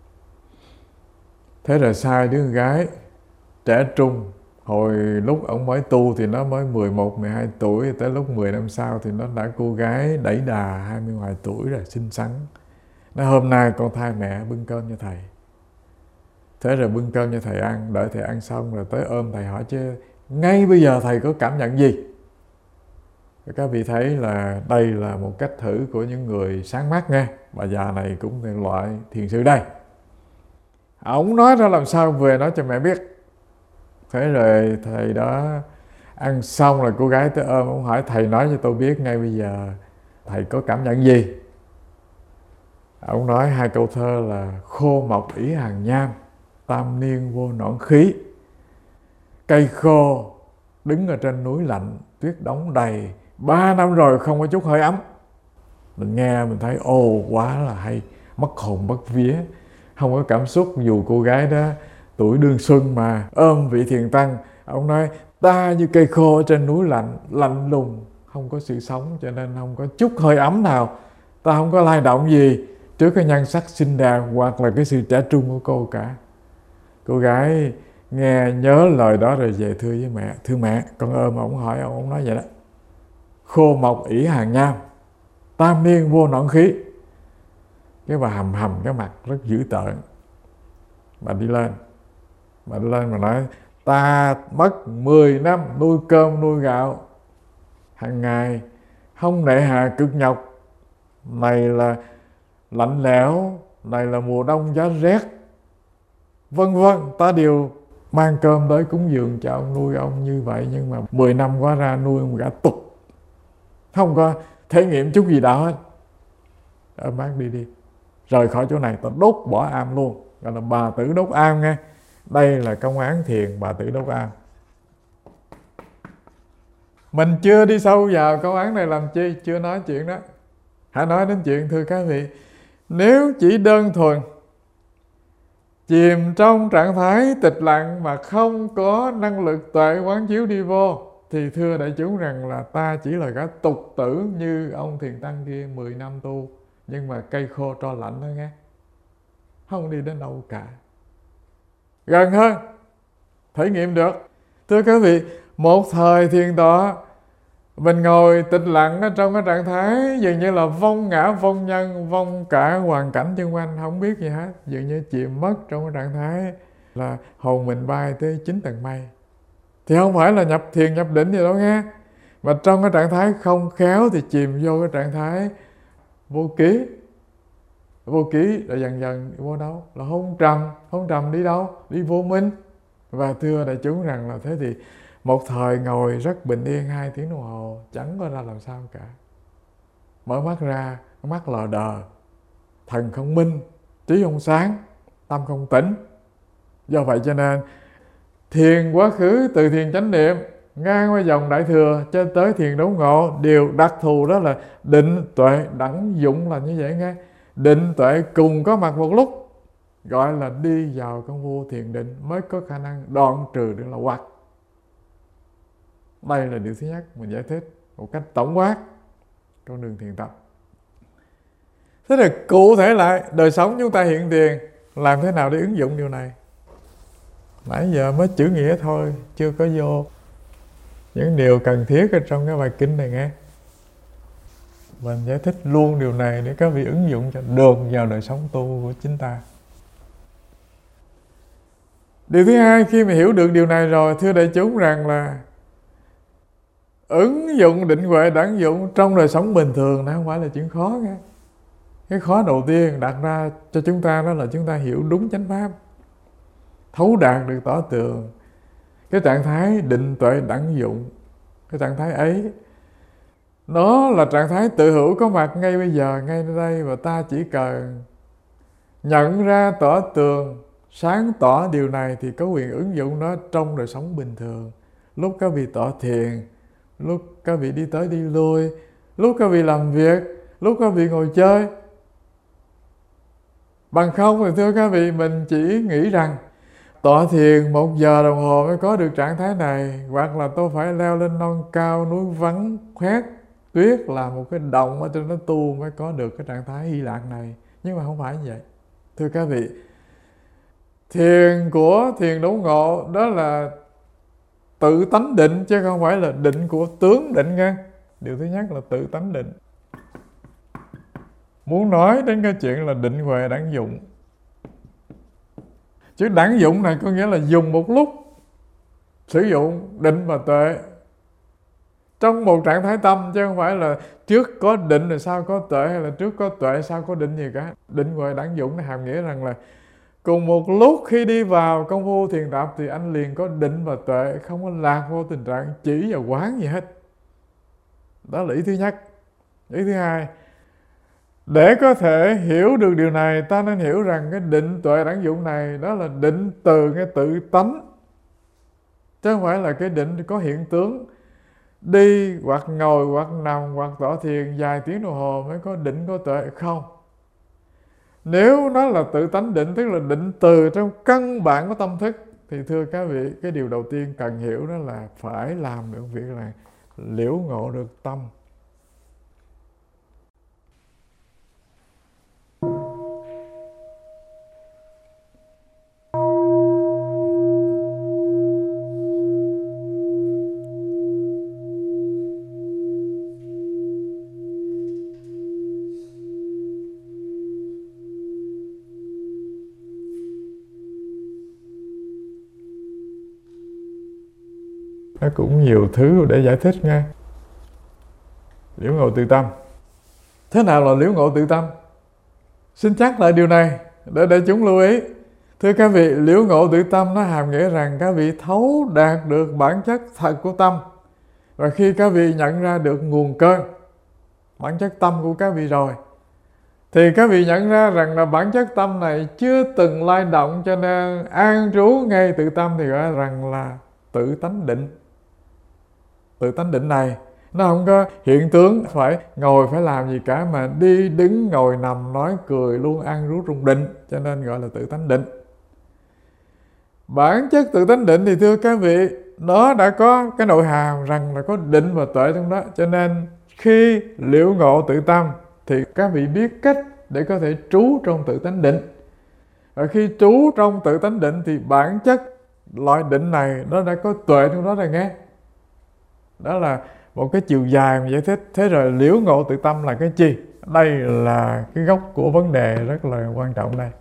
Thế rồi sai đứa con gái trẻ trung, hồi lúc ông mới tu thì nó mới mười một, mười hai tuổi, tới lúc mười năm sau thì nó đã cô gái đẩy đà hai mươi ngoài tuổi rồi, xinh xắn. Nó: hôm nay con thay mẹ bưng cơm cho thầy. Thế rồi bưng cơm cho thầy ăn, đợi thầy ăn xong rồi tới ôm thầy hỏi: chứ ngay bây giờ thầy có cảm nhận gì? Các vị thấy là đây là một cách thử của những người sáng mắt nghe. Bà già này cũng là loại thiền sư đây. Ông nói ra làm sao về nói cho mẹ biết. Thế rồi thầy đó ăn xong rồi cô gái tới ôm, ông hỏi: thầy nói cho tôi biết ngay bây giờ thầy có cảm nhận gì? Ông nói hai câu thơ là: khô mọc ỷ hàng nham, tam niên vô nõn khí. Cây khô đứng ở trên núi lạnh, tuyết đóng đầy, ba năm rồi không có chút hơi ấm. Mình nghe mình thấy ồ quá là hay, mất hồn mất vía, không có cảm xúc. Dù cô gái đó tuổi đương xuân mà ôm vị thiền tăng. Ông nói: ta như cây khô ở trên núi lạnh, lạnh lùng, không có sự sống, cho nên không có chút hơi ấm nào. Ta không có lay động gì trước cái nhan sắc xinh đẹp hoặc là cái sự trẻ trung của cô cả. Cô gái nghe nhớ lời đó rồi về thưa với mẹ: thưa mẹ, con ôm ông hỏi ông, ông nói vậy đó. Khô mọc ỷ hàng nham, tam niên vô nõn khí. Cái bà hầm hầm cái mặt rất dữ tợn. Bà đi lên Bà đi lên mà nói: ta mất mười năm nuôi cơm nuôi gạo, hàng ngày không nệ hà cực nhọc. Này là lạnh lẽo, này là mùa đông giá rét, vân vân, ta đều mang cơm tới cúng dường cho ông, nuôi ông như vậy. Nhưng mà mười năm quá ra nuôi ông gã tục, không có thể nghiệm chút gì đó hết. Ôm bác đi đi, rời khỏi chỗ này, ta đốt bỏ am luôn. Gọi là bà tử đốt am nghe. Đây là công án thiền bà tử đốt am. Mình chưa đi sâu vào công án này làm chi, chưa nói chuyện đó. Hãy nói đến chuyện, thưa các vị, nếu chỉ đơn thuần chìm trong trạng thái tịch lặng mà không có năng lực tuệ quán chiếu đi vô, thì thưa đại chúng rằng là ta chỉ là gã tục tử như ông thiền tăng kia mười năm tu, nhưng mà cây khô tro lạnh thôi nghe, không đi đến đâu cả. Gần hơn, thể nghiệm được. Thưa các vị, một thời thiền tọa, mình ngồi tịch lặng ở trong cái trạng thái dường như là vong ngã vong nhân, vong cả hoàn cảnh xung quanh, không biết gì hết, dường như chìm mất trong cái trạng thái là hồn mình bay tới chín tầng mây. Thì không phải là nhập thiền nhập định gì đâu nghe, mà trong cái trạng thái không khéo thì chìm vô cái trạng thái vô ký. Vô ký rồi dần dần vô đâu? Là hôn trầm. Hôn trầm đi đâu? Đi vô minh. Và thưa đại chúng rằng là thế thì một thời ngồi rất bình yên hai tiếng đồng hồ, chẳng có ra làm sao cả. Mở mắt ra, mắt lờ đờ, thần không minh, trí không sáng, tâm không tĩnh. Do vậy cho nên thiền quá khứ từ thiền chánh niệm ngang qua dòng đại thừa cho tới thiền đốn ngộ, điều đặc thù đó là định tuệ đẳng dụng là như vậy nghe. Định tuệ cùng có mặt một lúc, gọi là đi vào công phu thiền định mới có khả năng đoạn trừ được là hoặc. Đây là điều thứ nhất mình giải thích một cách tổng quát con đường thiền tập. Thế là cụ thể lại đời sống chúng ta hiện tiền làm thế nào để ứng dụng điều này? Nãy giờ mới chữ nghĩa thôi, chưa có vô những điều cần thiết ở trong cái bài kinh này nghe. Mình giải thích luôn điều này để các vị ứng dụng cho được vào đời sống tu của chúng ta. Điều thứ hai, khi mà hiểu được điều này rồi, thưa đại chúng rằng là ứng dụng định huệ đẳng dụng trong đời sống bình thường nó không phải là chuyện khó nghe. Cái khó đầu tiên đặt ra cho chúng ta đó là chúng ta hiểu đúng chánh pháp, thấu đạt được tỏ tường cái trạng thái định tuệ đẳng dụng. Cái trạng thái ấy nó là trạng thái tự hữu có mặt ngay bây giờ, ngay đây, và ta chỉ cần nhận ra tỏ tường sáng tỏ điều này thì có quyền ứng dụng nó trong đời sống bình thường. Lúc các vị tọa thiền, lúc các vị đi tới đi lui, lúc các vị làm việc, lúc các vị ngồi chơi. Bằng không thì thưa các vị, mình chỉ nghĩ rằng tọa thiền một giờ đồng hồ mới có được trạng thái này, hoặc là tôi phải leo lên non cao, núi vắng, khoét tuyết, là một cái động ở trên đó tu mới có được cái trạng thái hy lạc này. Nhưng mà không phải như vậy. Thưa các vị, thiền của thiền đốn ngộ đó là tự tánh định, chứ không phải là định của tướng định nha. Điều thứ nhất là tự tánh định. Muốn nói đến cái chuyện là định huệ đẳng dụng. Chứ đẳng dụng này có nghĩa là dùng một lúc, sử dụng định và tuệ trong một trạng thái tâm, chứ không phải là trước có định rồi sau có tuệ, hay là trước có tuệ sau có định gì cả. Định huệ đẳng dụng nó hàm nghĩa rằng là cùng một lúc khi đi vào công phu thiền tập thì anh liền có định và tuệ, không có lạc vô tình trạng chỉ và quán gì hết. Đó là ý thứ nhất. Ý thứ hai, để có thể hiểu được điều này, ta nên hiểu rằng cái định tuệ đẳng dụng này đó là định từ cái tự tánh, chứ không phải là cái định có hiện tướng. Đi hoặc ngồi hoặc nằm hoặc tọa thiền vài tiếng đồng hồ mới có định có tuệ, không. Nếu nó là tự tánh định, tức là định từ trong căn bản của tâm thức, thì thưa các vị, cái điều đầu tiên cần hiểu đó là phải làm được việc là liễu ngộ được tâm. Nó cũng nhiều thứ để giải thích nha. Liễu ngộ tự tâm. Thế nào là liễu ngộ tự tâm? Xin nhắc lại điều này để để chúng lưu ý. Thưa các vị, liễu ngộ tự tâm nó hàm nghĩa rằng các vị thấu đạt được bản chất thật của tâm. Và khi các vị nhận ra được nguồn cơn, bản chất tâm của các vị rồi, thì các vị nhận ra rằng là bản chất tâm này chưa từng lay động, cho nên an trú ngay tự tâm thì gọi rằng là tự tánh định. Tự tánh định này nó không có hiện tướng phải ngồi phải làm gì cả, mà đi đứng ngồi nằm nói cười luôn ăn rú trong định, cho nên gọi là tự tánh định. Bản chất tự tánh định thì thưa các vị, nó đã có cái nội hàm rằng là có định và tuệ trong đó, cho nên khi liễu ngộ tự tâm thì các vị biết cách để có thể trú trong tự tánh định. Và khi trú trong tự tánh định thì bản chất loại định này nó đã có tuệ trong đó rồi nghe. Đó là một cái chiều dài mà giải thích. Thế rồi liễu ngộ tự tâm là cái gì? Đây là cái gốc của vấn đề rất là quan trọng đây.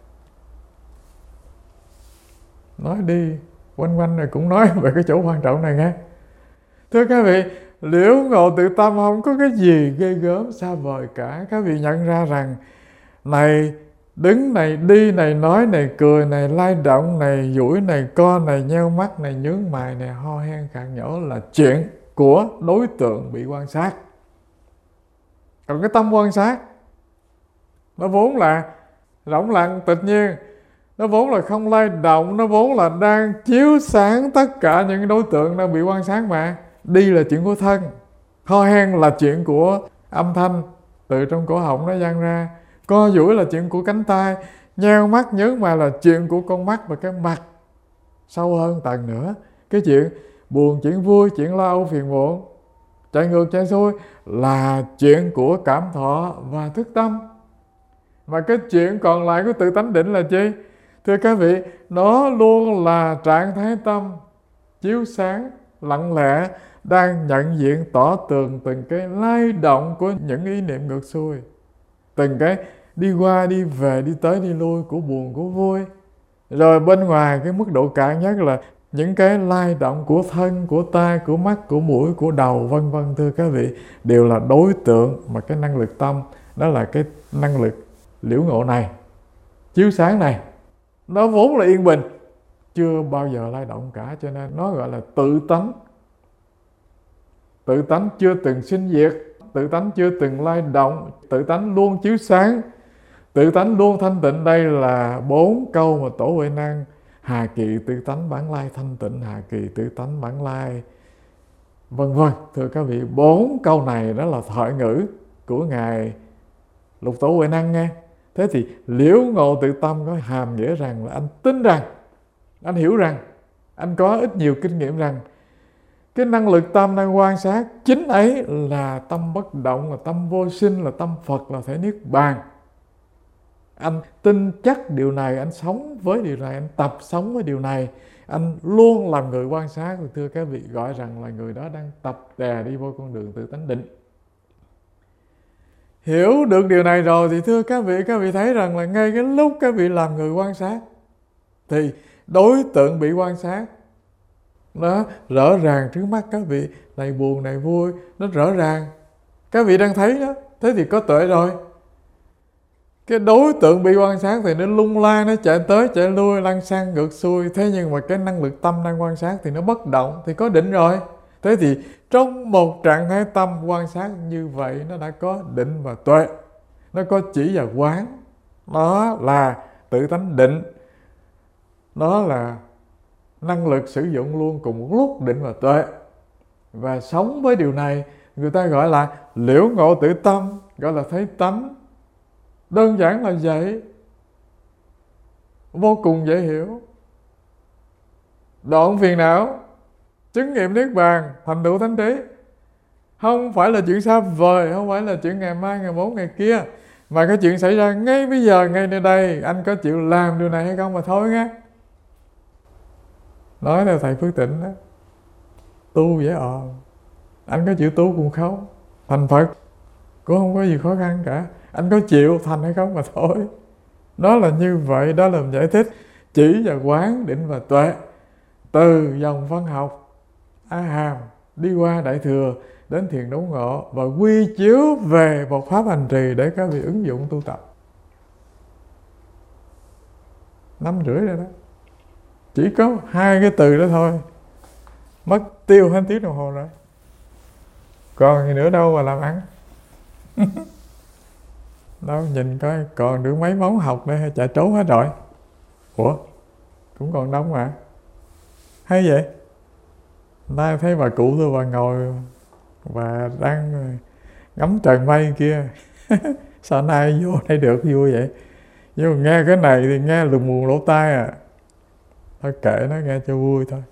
Nói đi quanh quanh rồi cũng nói về cái chỗ quan trọng này nghe. Thưa các vị, liễu ngộ tự tâm không có cái gì ghê gớm xa vời cả. Các vị nhận ra rằng này đứng này, đi này, nói này, cười này, lay động này, duỗi này, co này, nheo mắt này, nhướng mày này, ho hen khạc nhổ là chuyện của đối tượng bị quan sát. Còn cái tâm quan sát nó vốn là rỗng lặng tự nhiên, nó vốn là không lay động, nó vốn là đang chiếu sáng tất cả những đối tượng đang bị quan sát mà. Đi là chuyện của thân, ho hen là chuyện của âm thanh từ trong cổ họng nó vang ra, co duỗi là chuyện của cánh tay, nheo mắt nhướng mày là chuyện của con mắt và cái mặt. Sâu hơn tầng nữa, cái chuyện buồn, chuyện vui, chuyện lo âu phiền muộn, chạy ngược chạy xuôi là chuyện của cảm thọ và thức tâm. Mà cái chuyện còn lại của tự tánh định là chi? Thưa các vị, nó luôn là trạng thái tâm chiếu sáng, lặng lẽ, đang nhận diện tỏ tường từng cái lay động của những ý niệm ngược xuôi, từng cái đi qua đi về, đi tới đi lui của buồn của vui. Rồi bên ngoài cái mức độ cạn nhất là những cái lay động của thân, của tai, của mắt, của mũi, của đầu vân vân. Thưa các vị, đều là đối tượng mà cái năng lực tâm, đó là cái năng lực liễu ngộ này, chiếu sáng này, nó vốn là yên bình, chưa bao giờ lay động cả, cho nên nó gọi là tự tánh. Tự tánh chưa từng sinh diệt, tự tánh chưa từng lay động, tự tánh luôn chiếu sáng, Tự tánh luôn thanh tịnh, đây là bốn câu mà Tổ Huệ Năng: hà kỳ tự tánh bản lai thanh tịnh, hà kỳ tự tánh bản lai, vân vân. Thưa các vị, bốn câu này đó là thoại ngữ của Ngài Lục Tổ Huệ Năng nghe. Thế thì liễu ngộ tự tâm có hàm nghĩa rằng là anh tin rằng, anh hiểu rằng, anh có ít nhiều kinh nghiệm rằng cái năng lực tâm đang quan sát chính ấy là tâm bất động, là tâm vô sinh, là tâm Phật, là thể niết bàn. Anh tin chắc điều này, anh sống với điều này, anh tập sống với điều này, anh luôn làm người quan sát. Thì thưa các vị, gọi rằng là người đó đang tập đè đi vô con đường tự tánh định. Hiểu được điều này rồi thì thưa các vị, các vị thấy rằng là ngay cái lúc các vị làm người quan sát thì đối tượng bị quan sát nó rõ ràng trước mắt các vị, này buồn này vui, nó rõ ràng, các vị đang thấy đó. Thế thì có tuệ rồi. Cái đối tượng bị quan sát thì nó lung la, nó chạy tới chạy lui, lăn sang ngược xuôi. Thế nhưng mà cái năng lực tâm đang quan sát thì nó bất động, thì có định rồi. Thế thì trong một trạng thái tâm quan sát như vậy, nó đã có định và tuệ, nó có chỉ và quán. Đó là tự tánh định, đó là năng lực sử dụng luôn cùng một lúc định và tuệ. Và sống với điều này, người ta gọi là liễu ngộ tự tâm, gọi là thấy tánh. Đơn giản là vậy, vô cùng dễ hiểu. Đoạn phiền não, chứng nghiệm niết bàn, thành tựu thánh trí, không phải là chuyện xa vời, không phải là chuyện ngày mai, ngày mốt, ngày kia, mà cái chuyện xảy ra ngay bây giờ, ngay nơi đây. Anh có chịu làm điều này hay không mà thôi nghe. Nói theo thầy Phước Tịnh đó, tu dễ ồn, anh có chịu tu cũng không. Thành Phật cũng không có gì khó khăn cả, anh có chịu thành hay không mà thôi. Đó là như vậy, đó là giải thích chỉ và quán, định và tuệ. Từ dòng văn học A Hàm đi qua Đại Thừa đến Thiền Đốn Ngộ, và quy chiếu về một pháp hành trì để các vị ứng dụng tu tập. Năm rưỡi rồi đó, chỉ có hai cái từ đó thôi, mất tiêu hết tiếng đồng hồ rồi. Còn gì nữa đâu mà làm ăn. Đâu, nhìn coi còn được mấy món học đây hay chạy trốn hết rồi. Ủa, cũng còn đông mà. Hay vậy? Ta thấy bà cụ tôi, bà ngồi và đang ngắm trời mây kia. Sao nay vô đây được vui vậy? Nhưng mà nghe cái này thì nghe lùm buồn lỗ tai à. Thôi kệ nó, nghe cho vui thôi.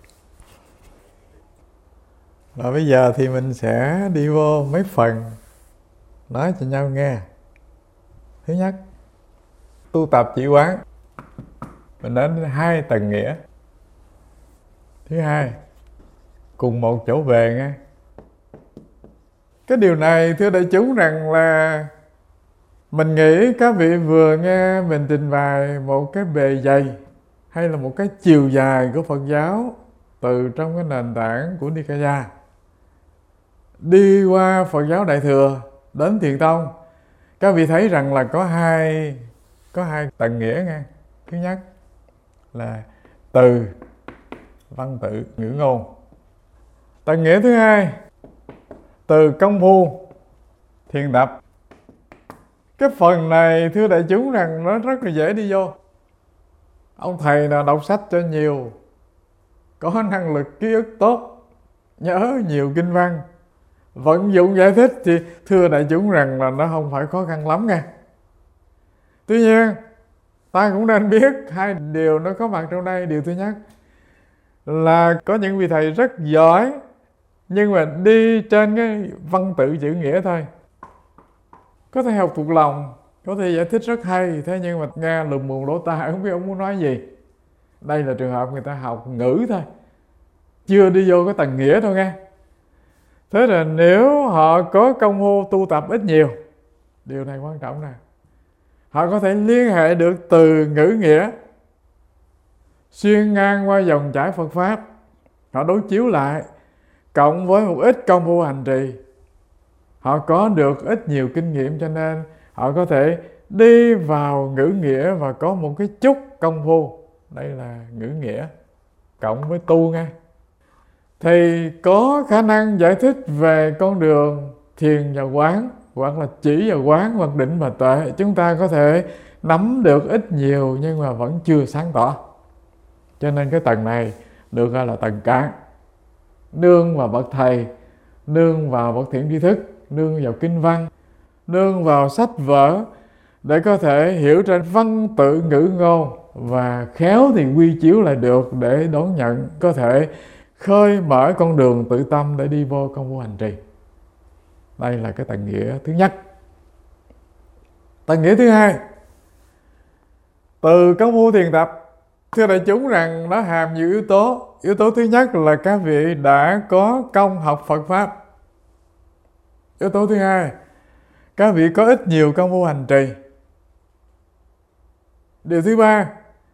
Và bây giờ thì mình sẽ đi vô mấy phần nói cho nhau nghe. Thứ nhất, tu tập chỉ quán, mình đến hai tầng nghĩa. Thứ hai, cùng một chỗ về nghe. Cái điều này thưa đại chúng rằng là mình nghĩ các vị vừa nghe mình trình bày một cái bề dày hay là một cái chiều dài của Phật giáo từ trong cái nền tảng của Nikaya đi qua Phật giáo Đại Thừa đến Thiền Tông. Các vị thấy rằng là có hai có hai tầng nghĩa nghe. Thứ nhất là từ, văn tự, ngữ ngôn. Tầng nghĩa thứ hai, từ công phu, thiền tập. Cái phần này thưa đại chúng rằng nó rất là dễ đi vô. Ông thầy nào đọc sách cho nhiều, có năng lực ký ức tốt, nhớ nhiều kinh văn, vận dụng giải thích thì thưa đại chúng rằng là nó không phải khó khăn lắm nha. Tuy nhiên, ta cũng nên biết hai điều nó có mặt trong đây. Điều thứ nhất là có những vị thầy rất giỏi, nhưng mà đi trên cái văn tự chữ nghĩa thôi. Có thể học thuộc lòng, có thể giải thích rất hay, thế nhưng mà nghe lùm mùn lỗ tai, không biết ông muốn nói gì. Đây là trường hợp người ta học ngữ thôi, chưa đi vô cái tầng nghĩa thôi nghe. Thế là nếu họ có công phu tu tập ít nhiều, điều này quan trọng nè, họ có thể liên hệ được từ ngữ nghĩa xuyên ngang qua dòng chảy Phật Pháp. Họ đối chiếu lại, cộng với một ít công phu hành trì, họ có được ít nhiều kinh nghiệm, cho nên họ có thể đi vào ngữ nghĩa và có một cái chút công phu. Đây là ngữ nghĩa cộng với tu nghe, thì có khả năng giải thích về con đường thiền và quán, hoặc là chỉ và quán, hoặc định và tuệ. Chúng ta có thể nắm được ít nhiều nhưng mà vẫn chưa sáng tỏ. Cho nên cái tầng này được gọi là tầng cạn. Nương vào bậc thầy, nương vào bậc thiện tri thức, nương vào kinh văn, nương vào sách vở để có thể hiểu trên văn tự ngữ ngôn, và khéo thì quy chiếu lại được để đón nhận, có thể khơi mở con đường tự tâm để đi vô công phu hành trì. Đây là cái tầng nghĩa thứ nhất. Tầng nghĩa thứ hai, từ công phu thiền tập, thưa đại chúng rằng nó hàm nhiều yếu tố. Yếu tố thứ nhất là các vị đã có công học Phật Pháp. Yếu tố thứ hai, các vị có ít nhiều công phu hành trì. Điều thứ ba,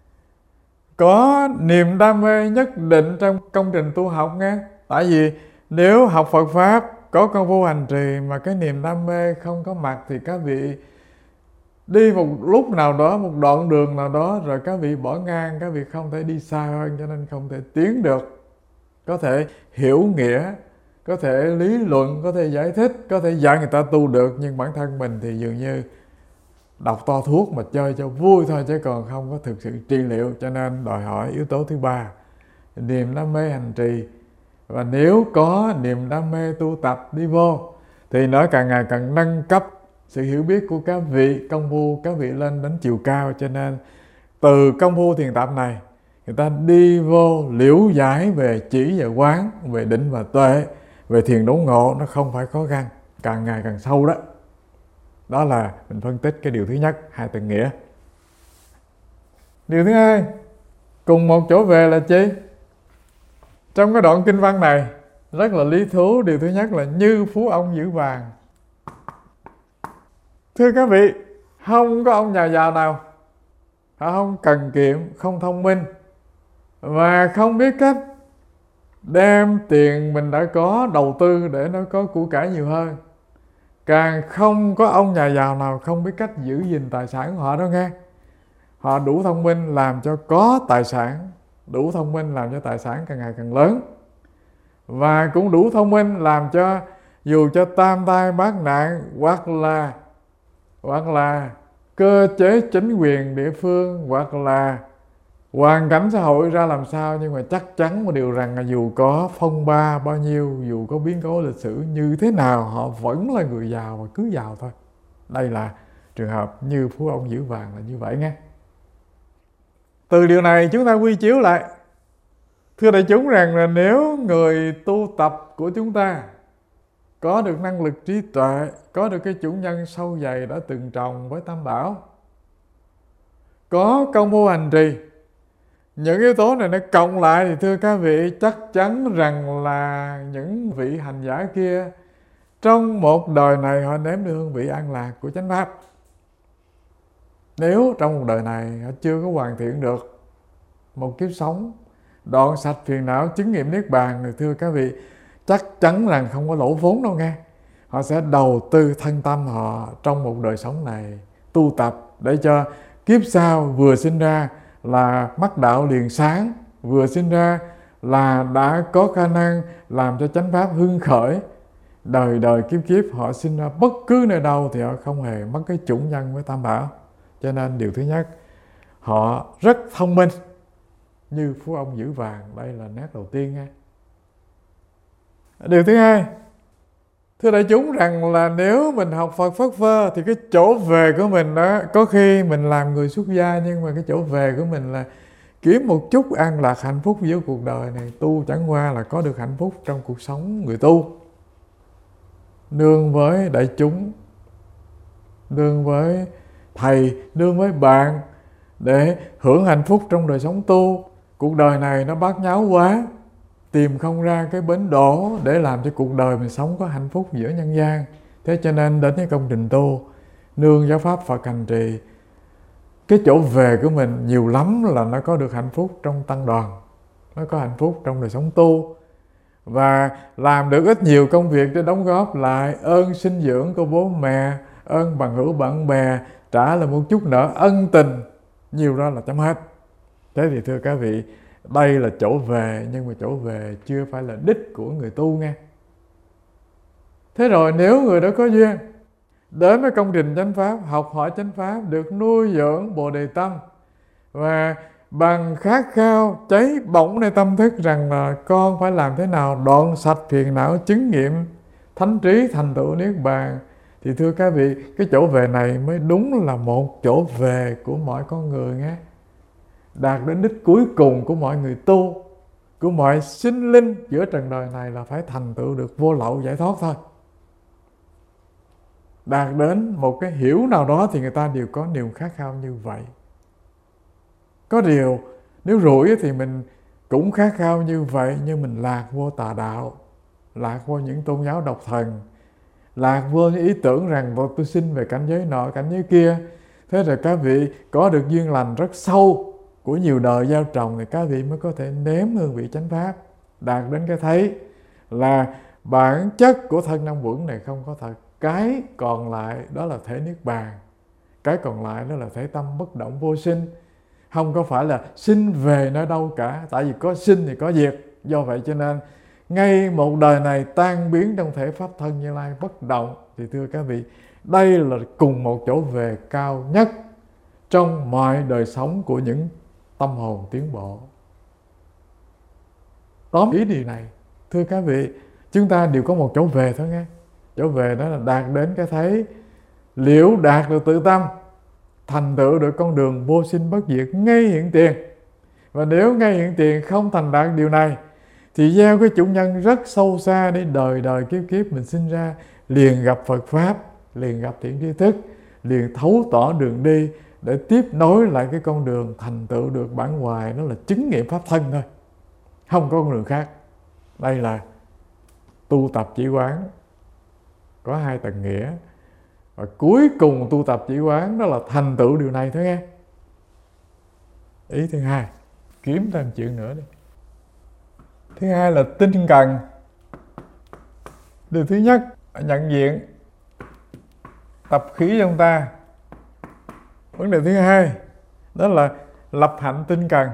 có niềm đam mê nhất định trong công trình tu học nghe. Tại vì nếu học Phật Pháp, có công phu hành trì mà cái niềm đam mê không có mặt thì các vị đi một lúc nào đó, một đoạn đường nào đó rồi các vị bỏ ngang, các vị không thể đi xa hơn, cho nên không thể tiến được. Có thể hiểu nghĩa, có thể lý luận, có thể giải thích, có thể dạy người ta tu được, nhưng bản thân mình thì dường như đọc to thuốc mà chơi cho vui thôi, chứ còn không có thực sự trị liệu. Cho nên đòi hỏi yếu tố thứ ba, niềm đam mê hành trì. Và nếu có niềm đam mê tu tập đi vô thì nó càng ngày càng nâng cấp sự hiểu biết của các vị, công phu các vị lên đến chiều cao. Cho nên từ công phu thiền tập này, người ta đi vô liễu giải về chỉ và quán, về định và tuệ, về thiền đốn ngộ, nó không phải khó khăn, càng ngày càng sâu đó. Đó là mình phân tích cái điều thứ nhất, hai tầng nghĩa. Điều thứ hai, cùng một chỗ về là chi? Trong cái đoạn kinh văn này rất là lý thú. Điều thứ nhất là như phú ông giữ vàng. Thưa các vị, không có ông nhà giàu nào không cần kiệm, không thông minh và không biết cách đem tiền mình đã có đầu tư để nó có của cải nhiều hơn. Càng không có ông nhà giàu nào không biết cách giữ gìn tài sản của họ đó nghe. Họ đủ thông minh làm cho có tài sản, đủ thông minh làm cho tài sản càng ngày càng lớn, và cũng đủ thông minh làm cho dù cho tam tai bát nạn hoặc là hoặc là cơ chế chính quyền địa phương hoặc là hoàn cảnh xã hội ra làm sao, nhưng mà chắc chắn một điều rằng là dù có phong ba bao nhiêu, dù có biến cố lịch sử như thế nào, họ vẫn là người giàu và cứ giàu thôi. Đây là trường hợp như phú ông giữ vàng là như vậy nghe. Từ điều này chúng ta quy chiếu lại, thưa đại chúng rằng là nếu người tu tập của chúng ta có được năng lực trí tuệ, có được cái chủ nhân sâu dày đã từng trồng với Tam Bảo, có công phu hành trì, những yếu tố này nó cộng lại thì thưa các vị, chắc chắn rằng là những vị hành giả kia trong một đời này họ nếm được hương vị an lạc của chánh pháp. Nếu trong một đời này họ chưa có hoàn thiện được một kiếp sống đoạn sạch phiền não, chứng nghiệm niết bàn, thì thưa các vị, chắc chắn rằng không có lỗ vốn đâu nghe. Họ sẽ đầu tư thân tâm họ trong một đời sống này tu tập để cho kiếp sau vừa sinh ra là mắt đạo liền sáng, vừa sinh ra là đã có khả năng làm cho chánh pháp hưng khởi. Đời đời kiếp kiếp họ sinh ra bất cứ nơi đâu thì họ không hề mất cái chủng nhân với Tam Bảo. Cho nên điều thứ nhất, họ rất thông minh, như phú ông giữ vàng. Đây là nét đầu tiên nha. Điều thứ hai, thưa đại chúng rằng là nếu mình học Phật phất phơ thì cái chỗ về của mình đó, có khi mình làm người xuất gia, nhưng mà cái chỗ về của mình là kiếm một chút an lạc hạnh phúc giữa cuộc đời này. Tu chẳng qua là có được hạnh phúc trong cuộc sống người tu, nương với đại chúng, nương với thầy, nương với bạn để hưởng hạnh phúc trong đời sống tu. Cuộc đời này nó bát nháo quá, tìm không ra cái bến đỗ để làm cho cuộc đời mình sống có hạnh phúc giữa nhân gian. Thế cho nên đến cái công trình tu, nương giáo pháp Phật hành trì, cái chỗ về của mình nhiều lắm là nó có được hạnh phúc trong tăng đoàn, nó có hạnh phúc trong đời sống tu, và làm được ít nhiều công việc để đóng góp lại ơn sinh dưỡng của bố mẹ, ơn bằng hữu bạn bè, trả lại một chút nợ ân tình, nhiều đó là chấm hết. Thế thì thưa các vị, đây là chỗ về, nhưng mà chỗ về chưa phải là đích của người tu nghe. Thế rồi nếu người đó có duyên, đến với công trình chánh pháp, học hỏi chánh pháp, được nuôi dưỡng Bồ Đề tâm, và bằng khát khao cháy bỏngในtâm thức rằng là con phải làm thế nào đoạn sạch phiền não, chứng nghiệm thánh trí, thành tựu niết bàn, thì thưa các vị, cái chỗ về này mới đúng là một chỗ về của mọi con người nghe. Đạt đến đích cuối cùng của mọi người tu, của mọi sinh linh giữa trần đời này là phải thành tựu được vô lậu giải thoát thôi. Đạt đến một cái hiểu nào đó thì người ta đều có niềm khát khao như vậy. Có điều nếu rủi thì mình cũng khát khao như vậy, nhưng mình lạc vô tà đạo, lạc vô những tôn giáo độc thần, lạc vô những ý tưởng rằng tôi xin về cảnh giới nọ cảnh giới kia. Thế rồi các vị có được duyên lành rất sâu của nhiều đời gieo trồng thì các vị mới có thể nếm hương vị chánh pháp, đạt đến cái thấy là bản chất của thân năm uẩn này không có thật. Cái còn lại đó là thể niết bàn, cái còn lại đó là thể tâm bất động vô sinh. Không có phải là sinh về nơi đâu cả, tại vì có sinh thì có diệt. Do vậy cho nên ngay một đời này tan biến trong thể pháp thân Như Lai bất động, thì thưa các vị, đây là cùng một chỗ về cao nhất trong mọi đời sống của những tâm hồn tiến bộ. Tóm ý điều này, thưa các vị, chúng ta đều có một chỗ về thôi nghe. Chỗ về đó là đạt đến cái thấy liễu đạt được tự tâm, thành tựu được con đường vô sinh bất diệt ngay hiện tiền. Và nếu ngay hiện tiền không thành đạt điều này thì gieo cái chủ nhân rất sâu xa, để đời đời kiếp kiếp mình sinh ra liền gặp Phật Pháp, liền gặp thiện tri thức, liền thấu tỏ đường đi để tiếp nối lại cái con đường thành tựu được bản hoài, đó là chứng nghiệm pháp thân thôi, không có con đường khác. Đây là tu tập chỉ quán, có hai tầng nghĩa, và cuối cùng tu tập chỉ quán đó là thành tựu điều này thôi nghe. Ý thứ hai, kiếm thêm chuyện nữa đi. Thứ hai là tinh cần. Điều thứ nhất, nhận diện tập khí trong ta. Vấn đề thứ hai đó là lập hạnh tinh cần.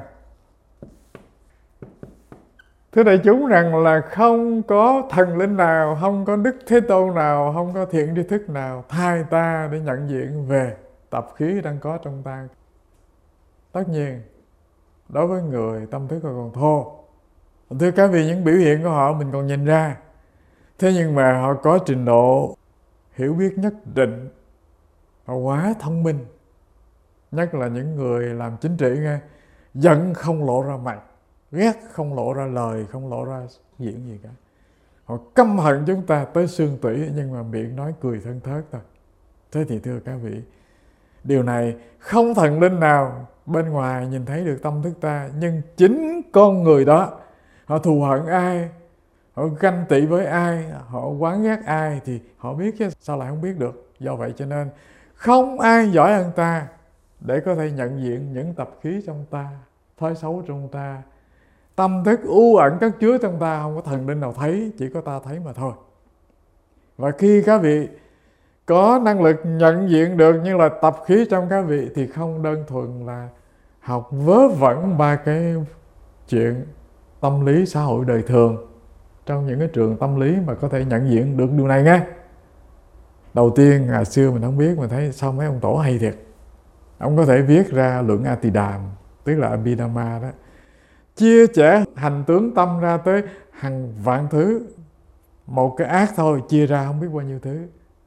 Thưa đại chúng rằng là không có thần linh nào, không có Đức Thế Tôn nào, không có thiện tri thức nào thay ta để nhận diện về tập khí đang có trong ta. Tất nhiên, đối với người tâm thức còn thô, thưa các vị, những biểu hiện của họ mình còn nhìn ra. Thế nhưng mà họ có trình độ hiểu biết nhất định, họ quá thông minh. Nhất là những người làm chính trị nghe, giận không lộ ra mặt, ghét không lộ ra lời, không lộ ra diễn gì cả. Họ căm hận chúng ta tới xương tủy, nhưng mà miệng nói cười thân thớt thôi. Thế thì thưa các vị, điều này không thần linh nào bên ngoài nhìn thấy được tâm thức ta, nhưng chính con người đó, họ thù hận ai, họ ganh tị với ai, họ oán ghét ai thì họ biết chứ sao lại không biết được. Do vậy cho nên không ai giỏi hơn ta để có thể nhận diện những tập khí trong ta, thói xấu trong ta, tâm thức u ẩn cất chứa trong ta. Không có thần linh nào thấy, chỉ có ta thấy mà thôi. Và khi các vị có năng lực nhận diện được như là tập khí trong các vị, thì không đơn thuần là học vớ vẩn ba cái chuyện tâm lý xã hội đời thường trong những cái trường tâm lý mà có thể nhận diện được điều này nghe. Đầu tiên, ngày xưa mình không biết, mình thấy sao mấy ông tổ hay thiệt. Ông có thể viết ra luận Atidam, tức là Abhidhamma đó, chia sẻ hành tướng tâm ra tới hàng vạn thứ. Một cái ác thôi chia ra không biết bao nhiêu thứ,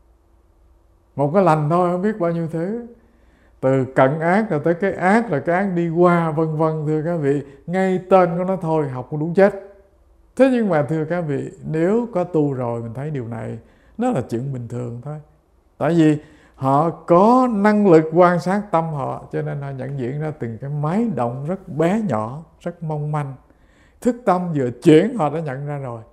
một cái lành thôi không biết bao nhiêu thứ, từ cận ác rồi tới cái ác, rồi cái ác đi qua, vân vân. Thưa các vị, ngay tên của nó thôi học cũng đúng chết. Thế nhưng mà thưa các vị, nếu có tu rồi mình thấy điều này nó là chuyện bình thường thôi. Tại vì họ có năng lực quan sát tâm họ, cho nên họ nhận diện ra từng cái máy động rất bé nhỏ, rất mong manh. Thức tâm vừa chuyển họ đã nhận ra rồi.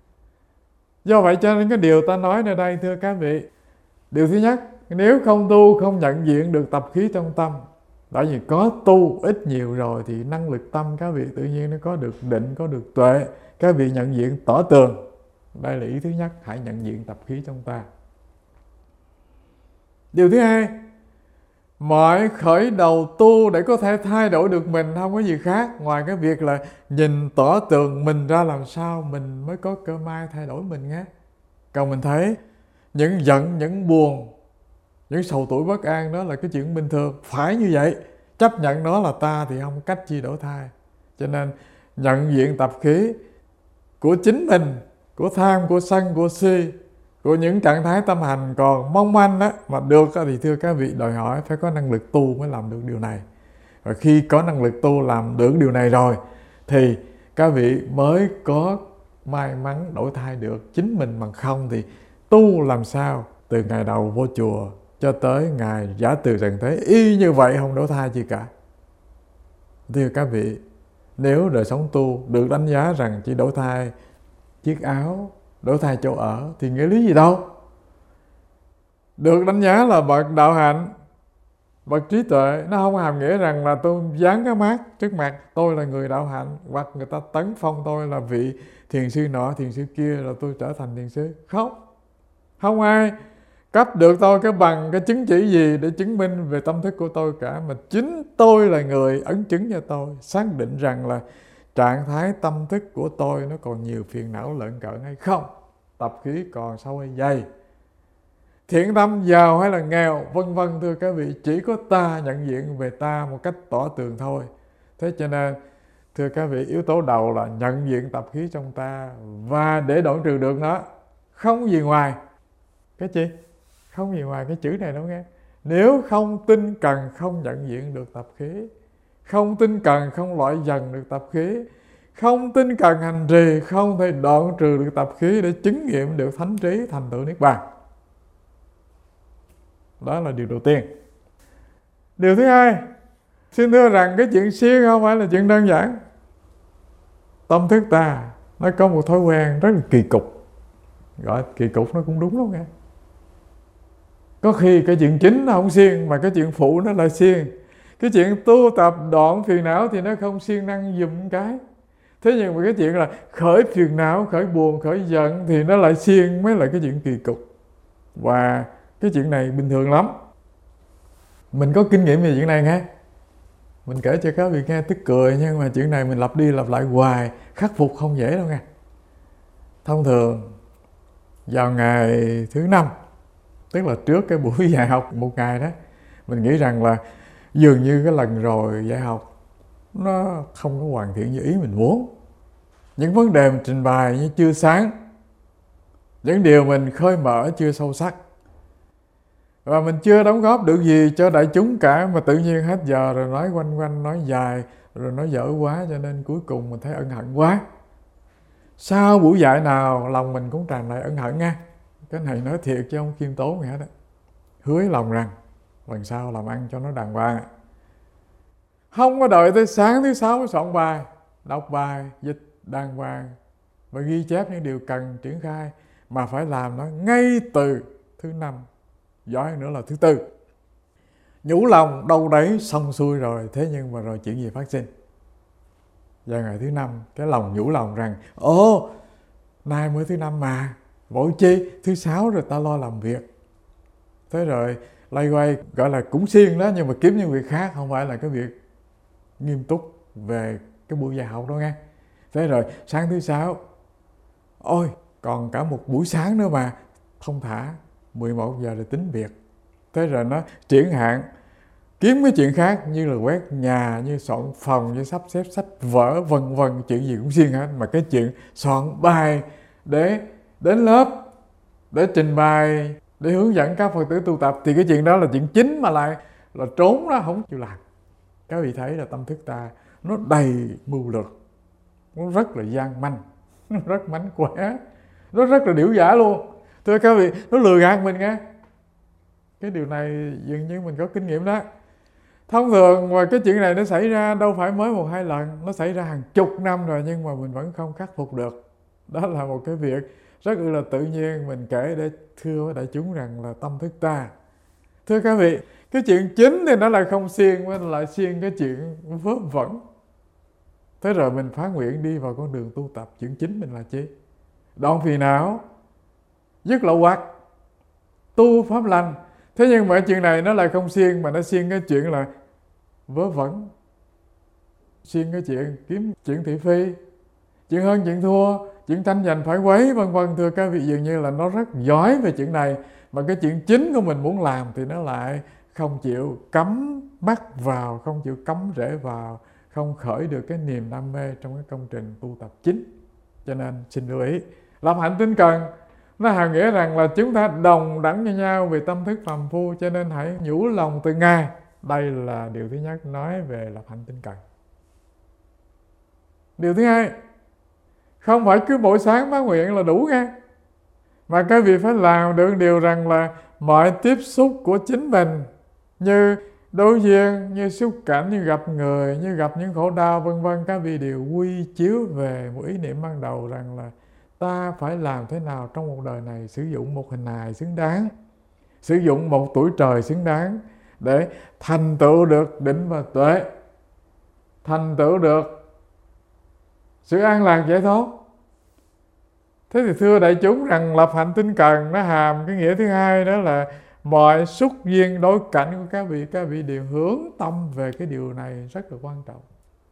Do vậy cho nên cái điều ta nói nơi đây, thưa các vị, điều thứ nhất, nếu không tu, không nhận diện được tập khí trong tâm, tại vì có tu ít nhiều rồi thì năng lực tâm các vị tự nhiên nó có được định, có được tuệ, các vị nhận diện tỏ tường. Đây là ý thứ nhất, hãy nhận diện tập khí trong ta. Điều thứ hai, mọi khởi đầu tu để có thể thay đổi được mình không có gì khác ngoài cái việc là nhìn tỏ tường mình ra làm sao mình mới có cơ may thay đổi mình nghe. Còn mình thấy những giận, những buồn, Những sầu tuổi bất an đó là cái chuyện bình thường, phải như vậy. Chấp nhận nó là ta thì không cách chi đổi thay. Cho nên nhận diện tập khí của chính mình, của tham, của sân, của si, của những trạng thái tâm hành còn mong manh đó, mà được thì thưa các vị, đòi hỏi phải có năng lực tu mới làm được điều này. Và khi có năng lực tu làm được điều này rồi thì các vị mới có may mắn đổi thay được chính mình, bằng không thì tu làm sao từ ngày đầu vô chùa cho tới ngày giả từ trần thế y như vậy, không đổi thay gì cả. Thưa các vị, nếu đời sống tu được đánh giá rằng chỉ đổi thay chiếc áo, đổi thay chỗ ở thì nghĩa lý gì đâu. Được đánh giá là bậc đạo hạnh, bậc trí tuệ, nó không hàm nghĩa rằng là tôi dán cái mác trước mặt tôi là người đạo hạnh, hoặc người ta tấn phong tôi là vị thiền sư nọ thiền sư kia là tôi trở thành thiền sư. Không, không ai cấp được tôi cái bằng, cái chứng chỉ gì để chứng minh về tâm thức của tôi cả, mà chính tôi là người ấn chứng cho tôi, xác định rằng là trạng thái tâm thức của tôi nó còn nhiều phiền não lợn cợn hay không, tập khí còn sâu hay dày, thiện tâm giàu hay là nghèo, vân vân. Thưa các vị, chỉ có ta nhận diện về ta một cách tỏ tường thôi. Thế cho nên thưa các vị, yếu tố đầu là nhận diện tập khí trong ta, và để đoạn trừ được nó không gì ngoài cái gì? Không gì ngoài cái chữ này đâu nghe. Nếu không tinh cần không nhận diện được tập khí, không tinh cần không loại dần được tập khí, không tinh cần hành trì không thể đoạn trừ được tập khí để chứng nghiệm được thánh trí thành tựu niết bàn. Đó là điều đầu tiên. Điều thứ hai, xin thưa rằng cái chuyện siêng không phải là chuyện đơn giản. Tâm thức ta nó có một thói quen rất là kỳ cục. Gọi kỳ cục nó cũng đúng lắm nghe. Có khi cái chuyện chính nó không siêng, mà cái chuyện phụ nó lại siêng. Cái chuyện tu tập đoạn phiền não thì nó không siêng năng dùm cái. Thế nhưng mà cái chuyện là khởi phiền não, khởi buồn, khởi giận thì nó lại siêng, mới là cái chuyện kỳ cục. Và cái chuyện này bình thường lắm. Mình có kinh nghiệm về chuyện này nghe. Mình kể cho các vị nghe tức cười, nhưng mà chuyện này mình lặp đi lặp lại hoài, khắc phục không dễ đâu nghe. Thông thường vào ngày thứ năm, tức là trước cái buổi dạy học một ngày đó, mình nghĩ rằng là dường như cái lần rồi dạy học nó không có hoàn thiện như ý mình muốn. Những vấn đề mình trình bày như chưa sáng, những điều mình khơi mở chưa sâu sắc, và mình chưa đóng góp được gì cho đại chúng cả, mà tự nhiên hết giờ rồi nói quanh quanh, nói dài, rồi nói dở quá, cho nên cuối cùng mình thấy ân hận quá. Sau buổi dạy nào lòng mình cũng tràn đầy ân hận nha. Cái này nói thiệt chứ không khiêm tốn gì hết đó. Hứa với lòng rằng lần sau làm ăn cho nó đàng hoàng. Không có đợi tới sáng thứ sáu mới soạn bài, đọc bài, dịch đàng hoàng và ghi chép những điều cần triển khai, mà phải làm nó ngay từ thứ năm, giỏi nữa là thứ tư. Nhủ lòng đâu đấy xong xuôi rồi, thế nhưng mà rồi chuyện gì phát sinh? Và ngày thứ năm, cái lòng nhủ lòng rằng ồ, nay mới thứ năm mà, vội chi, thứ sáu rồi ta lo làm việc. Thế rồi lay quay, gọi là cũng siêng đó, nhưng mà kiếm những việc khác, không phải là cái việc nghiêm túc về cái buổi dạy học đó nghe. Thế rồi sáng thứ sáu, ôi còn cả một buổi sáng nữa mà, thông thả, mười một giờ rồi tính việc. Thế rồi nó triển hạn kiếm cái chuyện khác, như là quét nhà, như soạn phòng, như sắp xếp sách vở, vân vân, chuyện gì cũng siêng hết. Mà cái chuyện soạn bài để đến lớp, để trình bày, để hướng dẫn các Phật tử tu tập, thì cái chuyện đó là chuyện chính mà lại là trốn đó, không chịu làm. Các vị thấy là tâm thức ta nó đầy mưu lược, nó rất là gian manh, nó rất mánh khỏe, nó rất là điểu giả luôn. Thưa các vị, nó lừa gạt mình nghe. Cái điều này dường như mình có kinh nghiệm đó. Thông thường mà cái chuyện này nó xảy ra đâu phải mới một hai lần, nó xảy ra hàng chục năm rồi, nhưng mà mình vẫn không khắc phục được. Đó là một cái việc rất là tự nhiên mình kể để thưa với đại chúng rằng là tâm thức ta. Thưa các vị, cái chuyện chính thì nó lại không siêng, mà lại siêng cái chuyện vớ vẩn. Thế rồi mình phát nguyện đi vào con đường tu tập, chuyện chính mình là chi? Đoạn phiền não, dứt lậu hoặc, tu pháp lành. Thế nhưng mà chuyện này nó lại không siêng, mà nó siêng cái chuyện là vớ vẩn, siêng cái chuyện kiếm chuyện thị phi, chuyện hơn chuyện thua, chuyện tranh giành phải quấy vân vân. Thưa các vị, dường như là nó rất giỏi về chuyện này, mà cái chuyện chính của mình muốn làm thì nó lại không chịu cắm mắt vào, không chịu cắm rễ vào, không khởi được cái niềm đam mê trong cái công trình tu tập chính. Cho nên xin lưu ý, lập hạnh tinh cần nó hàm nghĩa rằng là chúng ta đồng đẳng như nhau về tâm thức phàm phu, cho nên hãy nhủ lòng từ Ngài. Đây là điều thứ nhất nói về lập hạnh tinh cần. Điều thứ hai, không phải cứ mỗi sáng phát nguyện là đủ nghe, mà các vị phải làm được điều rằng là mọi tiếp xúc của chính mình, như đối duyên, như xúc cảnh, như gặp người, như gặp những khổ đau vân vân, các vị đều quy chiếu về một ý niệm ban đầu rằng là ta phải làm thế nào trong một đời này sử dụng một hình hài xứng đáng, sử dụng một tuổi trời xứng đáng để thành tựu được định và tuệ, thành tựu được sự an lạc giải thoát. Thế thì thưa đại chúng rằng lập hạnh tinh cần nó hàm cái nghĩa thứ hai, đó là mọi xúc duyên đối cảnh của các vị, các vị đều hướng tâm về cái điều này rất là quan trọng.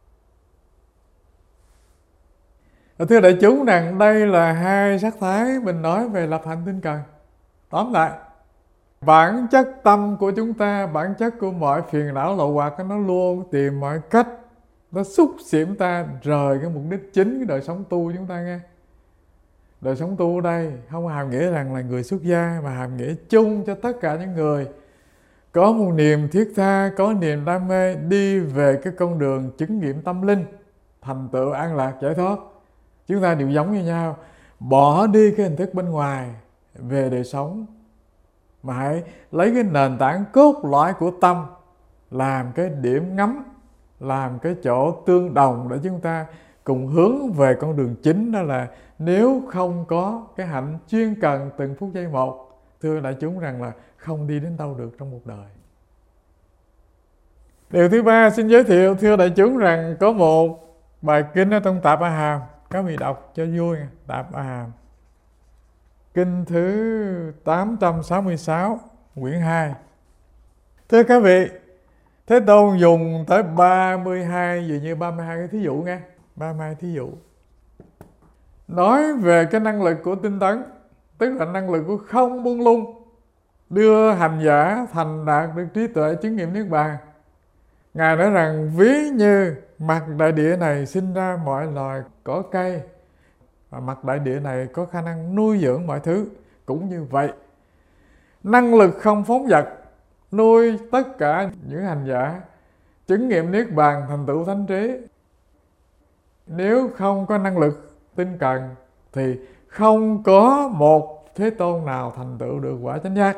Thưa đại chúng rằng đây là hai sắc thái mình nói về lập hạnh tinh cần. Tóm lại, bản chất tâm của chúng ta, bản chất của mọi phiền não lậu hoặc, nó luôn tìm mọi cách nó xúc xỉm ta rời cái mục đích chính cái đời sống tu chúng ta nghe. Đời sống tu ở đây không hàm nghĩa rằng là người xuất gia, mà hàm nghĩa chung cho tất cả những người có một niềm thiết tha, có niềm đam mê đi về cái con đường chứng nghiệm tâm linh, thành tựu an lạc giải thoát. Chúng ta đều giống như nhau, bỏ đi cái hình thức bên ngoài về đời sống, mà hãy lấy cái nền tảng cốt lõi của tâm làm cái điểm ngắm, làm cái chỗ tương đồng để chúng ta cùng hướng về con đường chính. Đó là nếu không có cái hạnh chuyên cần từng phút giây một, thưa đại chúng rằng là không đi đến đâu được trong một đời. Điều thứ ba xin giới thiệu thưa đại chúng rằng có một bài kinh ở trong Tạp A Hàm, các vị đọc cho vui. Tạp A Hàm, kinh thứ tám trăm sáu mươi sáu, quyển hai. Thưa các vị, Thế Tôn dùng tới ba mươi hai, dường như ba mươi hai cái thí dụ nghe, ba mươi hai thí dụ nói về cái năng lực của tinh tấn, tức là năng lực của không buông lung, đưa hành giả thành đạt được trí tuệ chứng nghiệm niết bàn. Ngài nói rằng ví như mặt đại địa này sinh ra mọi loài cỏ cây, và mặt đại địa này có khả năng nuôi dưỡng mọi thứ, cũng như vậy năng lực không phóng dật nuôi tất cả những hành giả chứng nghiệm niết bàn, thành tựu thánh trí. Nếu không có năng lực tinh cần thì không có một Thế Tôn nào thành tựu được quả chánh giác.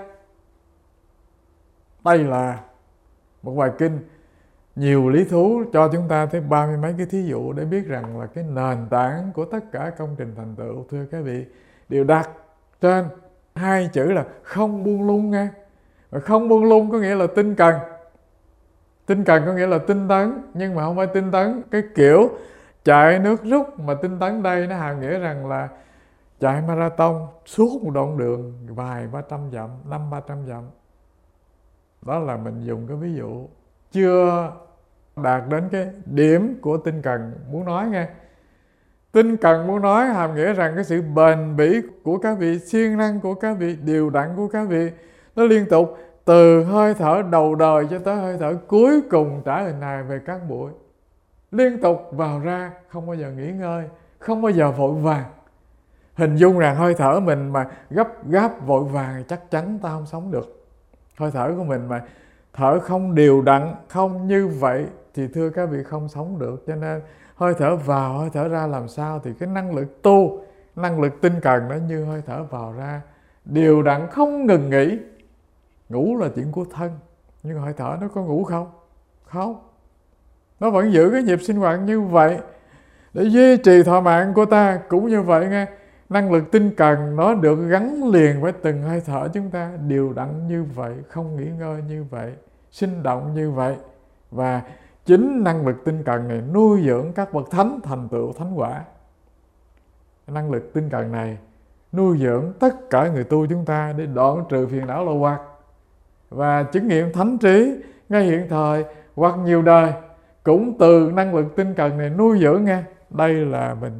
Đây là một bài kinh nhiều lý thú cho chúng ta tới ba mươi mấy cái thí dụ để biết rằng là cái nền tảng của tất cả công trình thành tựu, thưa các vị, đều đặt trên hai chữ là không buông lung nha. Và không buông lung có nghĩa là tinh cần. Tinh cần có nghĩa là tinh tấn, nhưng mà không phải tinh tấn cái kiểu chạy nước rút, mà tinh tấn đây nó hàm nghĩa rằng là chạy marathon suốt một đoạn đường vài ba trăm dặm, năm ba trăm dặm. Đó là mình dùng cái ví dụ chưa đạt đến cái điểm của tinh cần muốn nói nghe. Tinh cần muốn nói hàm nghĩa rằng cái sự bền bỉ của các vị, siêng năng của các vị, điều đặn của các vị, nó liên tục từ hơi thở đầu đời cho tới hơi thở cuối cùng trả hình hài về các buổi, liên tục vào ra, không bao giờ nghỉ ngơi, không bao giờ vội vàng. Hình dung rằng hơi thở mình mà gấp gáp vội vàng chắc chắn ta không sống được. Hơi thở của mình mà thở không đều đặn, không như vậy thì thưa các vị không sống được. Cho nên hơi thở vào, hơi thở ra làm sao thì cái năng lực tu, năng lực tinh cần nó như hơi thở vào ra, đều đặn không ngừng nghỉ. Ngủ là chuyện của thân, nhưng hơi thở nó có ngủ không? Không. Nó vẫn giữ cái nhịp sinh hoạt như vậy để duy trì thọ mạng của ta. Cũng như vậy nghe, năng lực tinh cần nó được gắn liền với từng hơi thở chúng ta, đều đặn như vậy, không nghỉ ngơi như vậy, sinh động như vậy. Và chính năng lực tinh cần này nuôi dưỡng các bậc thánh thành tựu thánh quả. Năng lực tinh cần này nuôi dưỡng tất cả người tu chúng ta để đoạn trừ phiền não lậu hoặc và chứng nghiệm thánh trí ngay hiện thời hoặc nhiều đời, cũng từ năng lực tinh cần này nuôi dưỡng nghe. Đây là mình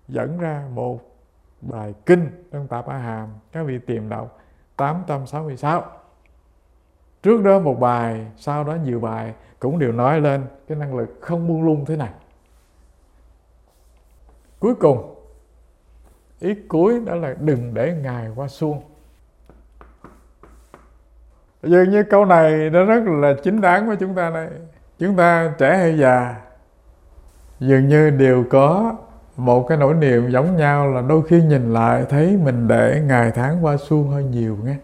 dẫn ra một bài kinh trong Tạp A Hàm, các vị tìm đọc tám trăm sáu mươi sáu. Trước đó một bài, sau đó nhiều bài cũng đều nói lên cái năng lực không buông lung thế này. Cuối cùng, ý cuối đó là đừng để Ngài qua xuông. Dường như câu này nó rất là chính đáng với chúng ta đây. Chúng ta trẻ hay già dường như đều có một cái nỗi niềm giống nhau, là đôi khi nhìn lại thấy mình để ngày tháng qua xuông hơi nhiều nghe.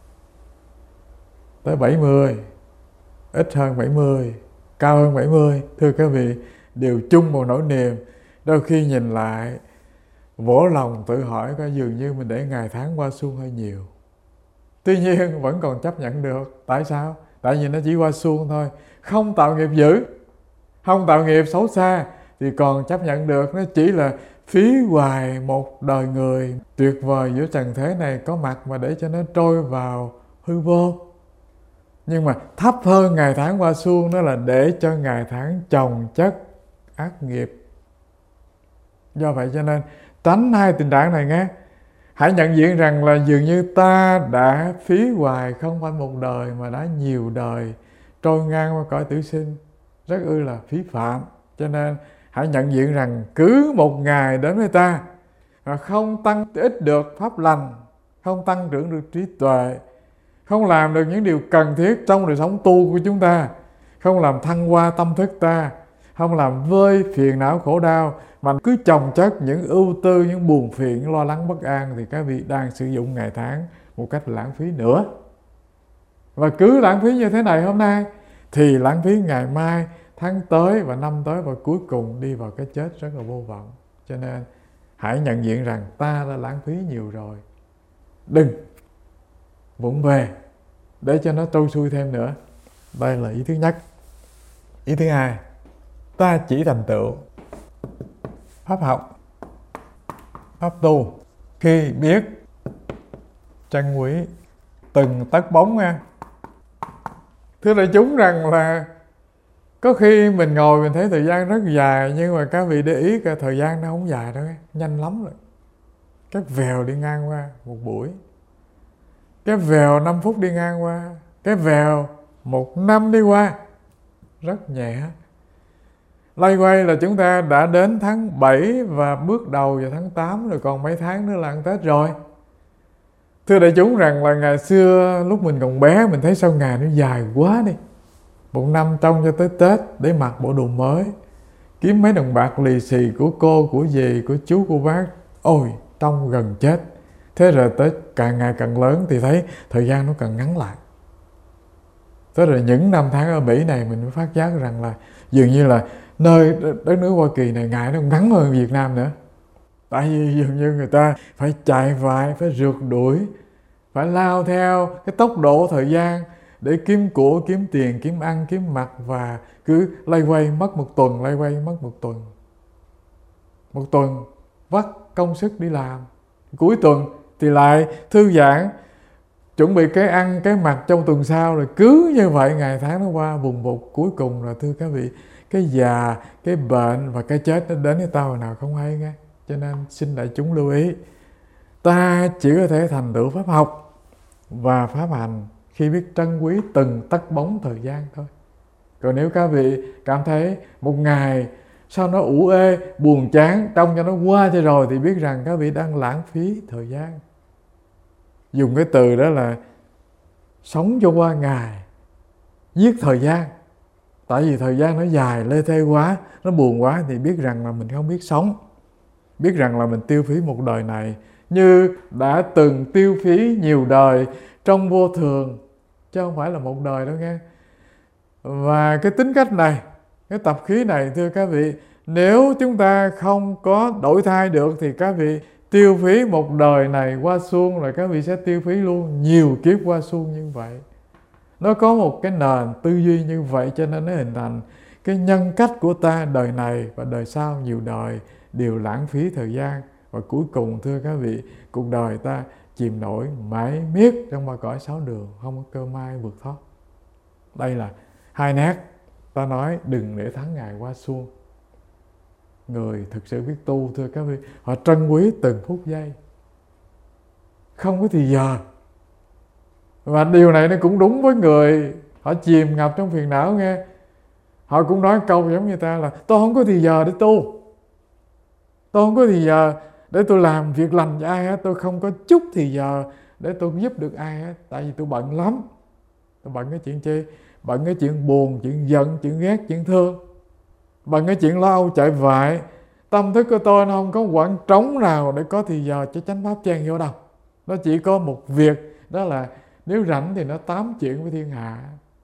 Tới bảy mươi, ít hơn bảy mươi, cao hơn bảy mươi, thưa các vị, đều chung một nỗi niềm. Đôi khi nhìn lại, vỗ lòng tự hỏi coi dường như mình để ngày tháng qua xuông hơi nhiều. Tuy nhiên vẫn còn chấp nhận được. Tại sao? Tại vì nó chỉ qua xuông thôi, không tạo nghiệp dữ, không tạo nghiệp xấu xa thì còn chấp nhận được. Nó chỉ là phí hoài một đời người tuyệt vời giữa trần thế này có mặt mà để cho nó trôi vào hư vô. Nhưng mà thấp hơn ngày tháng qua xuông đó là để cho ngày tháng chồng chất ác nghiệp. Do vậy cho nên tránh hai tình trạng này nghe. Hãy nhận diện rằng là dường như ta đã phí hoài không phải một đời mà đã nhiều đời trôi ngang qua cõi tử sinh, rất ư là phí phạm. Cho nên hãy nhận diện rằng cứ một ngày đến với ta mà không tăng ích được pháp lành, không tăng trưởng được trí tuệ, không làm được những điều cần thiết trong đời sống tu của chúng ta, không làm thăng hoa tâm thức ta, không làm vơi phiền não khổ đau, mà cứ chồng chất những ưu tư, những buồn phiền, những lo lắng bất an, thì các vị đang sử dụng ngày tháng một cách lãng phí nữa. Và cứ lãng phí như thế này hôm nay thì lãng phí ngày mai, tháng tới và năm tới, và cuối cùng đi vào cái chết rất là vô vọng. Cho nên hãy nhận diện rằng ta đã lãng phí nhiều rồi, đừng vụng về để cho nó trôi xuôi thêm nữa. Đây là ý thứ nhất. Ý thứ hai, ta chỉ thành tựu pháp học, pháp tu khi biết trân quý từng tấc bóng nha. Thưa đại chúng rằng là có khi mình ngồi mình thấy thời gian rất dài, nhưng mà các vị để ý cả thời gian nó không dài đâu, nhanh lắm rồi. Cái vèo đi ngang qua một buổi, cái vèo năm phút đi ngang qua, cái vèo một năm đi qua, rất nhẹ. Lay quay là chúng ta đã đến tháng bảy và bước đầu vào tháng tám rồi, còn mấy tháng nữa là ăn Tết rồi. Thưa đại chúng rằng là ngày xưa lúc mình còn bé mình thấy sao ngày nó dài quá đi. Một năm trông cho tới Tết để mặc bộ đồ mới, kiếm mấy đồng bạc lì xì của cô, của dì, của chú, của bác, ôi trông gần chết. Thế rồi tới càng ngày càng lớn thì thấy thời gian nó càng ngắn lại. Thế rồi những năm tháng ở Mỹ này mình mới phát giác rằng là dường như là nơi đất nước Hoa Kỳ này ngày nó ngắn hơn Việt Nam nữa. Tại vì dường như người ta phải chạy vại, phải rượt đuổi, phải lao theo cái tốc độ thời gian để kiếm của, kiếm tiền, kiếm ăn, kiếm mặc, và cứ lay quay mất một tuần, lay quay mất một tuần. Một tuần vắt công sức đi làm, cuối tuần thì lại thư giãn, chuẩn bị cái ăn, cái mặc trong tuần sau, rồi cứ như vậy ngày tháng nó qua vùng vụt. Cuối cùng là thưa các vị, cái già, cái bệnh và cái chết nó đến với ta hồi nào không hay nghe. Cho nên xin đại chúng lưu ý, ta chỉ có thể thành tựu pháp học và pháp hành khi biết trân quý từng tấc bóng thời gian thôi. Còn nếu các vị cảm thấy một ngày sao nó ủ ê, buồn chán, trông cho nó qua cho rồi, thì biết rằng các vị đang lãng phí thời gian. Dùng cái từ đó là sống cho qua ngày, giết thời gian. Tại vì thời gian nó dài, lê thê quá, nó buồn quá, thì biết rằng là mình không biết sống. Biết rằng là mình tiêu phí một đời này như đã từng tiêu phí nhiều đời trong vô thường, chứ không phải là một đời đâu nghe. Và cái tính cách này, cái tập khí này, thưa các vị, nếu chúng ta không có đổi thay được thì các vị tiêu phí một đời này qua xuông, rồi các vị sẽ tiêu phí luôn nhiều kiếp qua xuông như vậy. Nó có một cái nền tư duy như vậy, cho nên nó hình thành cái nhân cách của ta đời này và đời sau nhiều đời đều lãng phí thời gian. Và cuối cùng thưa các vị, cuộc đời ta chìm nổi mãi miết trong ba cõi sáu đường, không có cơ may vượt thoát. Đây là hai nét ta nói đừng để tháng ngày qua xuông. người thực sự biết tu, thưa các vị, họ trân quý từng phút giây, không có thì giờ. Và điều này nó cũng đúng với người họ chìm ngập trong phiền não nghe. Họ cũng nói câu giống như ta là tôi không có thì giờ để tu, tôi không có thì giờ để tôi làm việc lành cho ai hết, tôi không có chút thì giờ để tôi giúp được ai hết, tại vì tôi bận lắm. Tôi bận cái chuyện chi? Bận cái chuyện buồn, chuyện giận, chuyện ghét, chuyện thương, bận cái chuyện lo âu chạy vại. Tâm thức của tôi nó không có khoảng trống nào để có thì giờ cho chánh pháp chen vô đâu. Nó chỉ có một việc, đó là nếu rảnh thì nó tám chuyện với thiên hạ,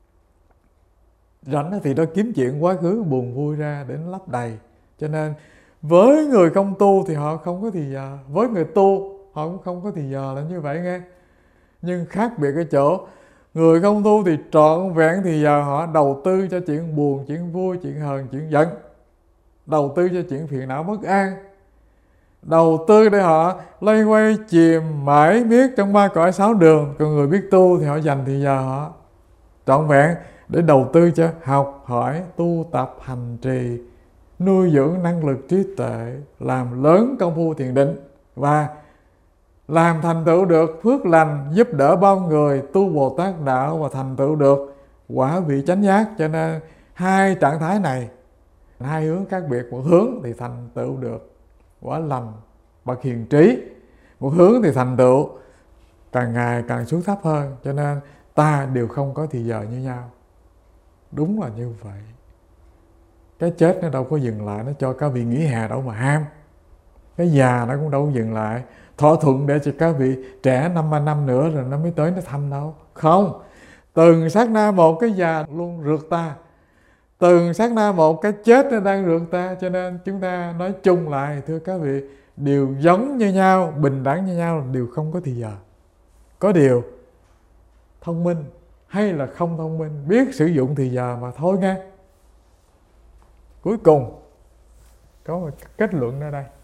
rảnh thì nó kiếm chuyện quá khứ buồn vui ra để nó lấp đầy. Cho nên với người không tu thì họ không có thì giờ, với người tu họ cũng không có thì giờ, là như vậy nghe. Nhưng khác biệt cái chỗ người không tu thì trọn vẹn thì giờ họ đầu tư cho chuyện buồn, chuyện vui, chuyện hờn, chuyện giận, đầu tư cho chuyện phiền não bất an, đầu tư để họ loay quay chìm mãi miết trong ba cõi sáu đường. Còn người biết tu thì họ dành thì giờ họ trọn vẹn để đầu tư cho học hỏi, tu tập, hành trì, nuôi dưỡng năng lực trí tuệ, làm lớn công phu thiền định và làm thành tựu được phước lành, giúp đỡ bao người tu Bồ Tát đạo và thành tựu được quả vị chánh giác. Cho nên hai trạng thái này, hai hướng khác biệt. Một hướng thì thành tựu được quả lành, bậc hiền trí, một hướng thì thành tựu càng ngày càng xuống thấp hơn. Cho nên ta đều không có thì giờ như nhau. Đúng là như vậy. Cái chết nó đâu có dừng lại, nó cho các vị nghỉ hè đâu mà ham. Cái già nó cũng đâu có dừng lại thỏa thuận để cho các vị trẻ năm ba năm nữa rồi nó mới tới nó thăm đâu. Không, từng sát na một cái già luôn rượt ta, từng sát na một cái chết nó đang rượt ta. Cho nên chúng ta nói chung lại, thưa các vị, đều giống như nhau, bình đẳng như nhau, đều không có thì giờ. Có điều thông minh hay là không thông minh, biết sử dụng thì giờ mà thôi nghe. Cuối cùng có một kết luận ở đây: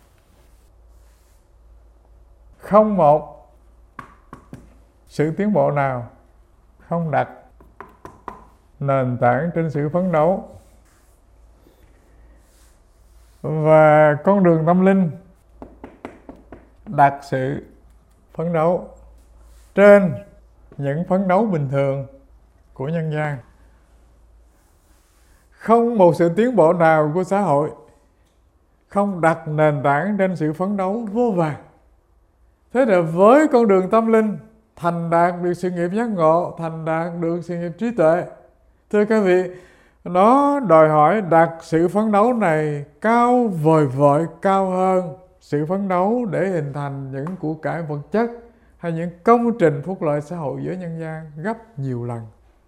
không một sự tiến bộ nào không đặt nền tảng trên sự phấn đấu, và con đường tâm linh đặt sự phấn đấu trên những phấn đấu bình thường của nhân gian. Không một sự tiến bộ nào của xã hội không đặt nền tảng trên sự phấn đấu vô vàn. Thế là với con đường tâm linh thành đạt được sự nghiệp giác ngộ, thành đạt được sự nghiệp trí tuệ, thưa các vị, nó đòi hỏi đặt sự phấn đấu này cao vời vợi, cao hơn sự phấn đấu để hình thành những của cải vật chất hay những công trình phúc lợi xã hội giữa nhân gian gấp nhiều lần.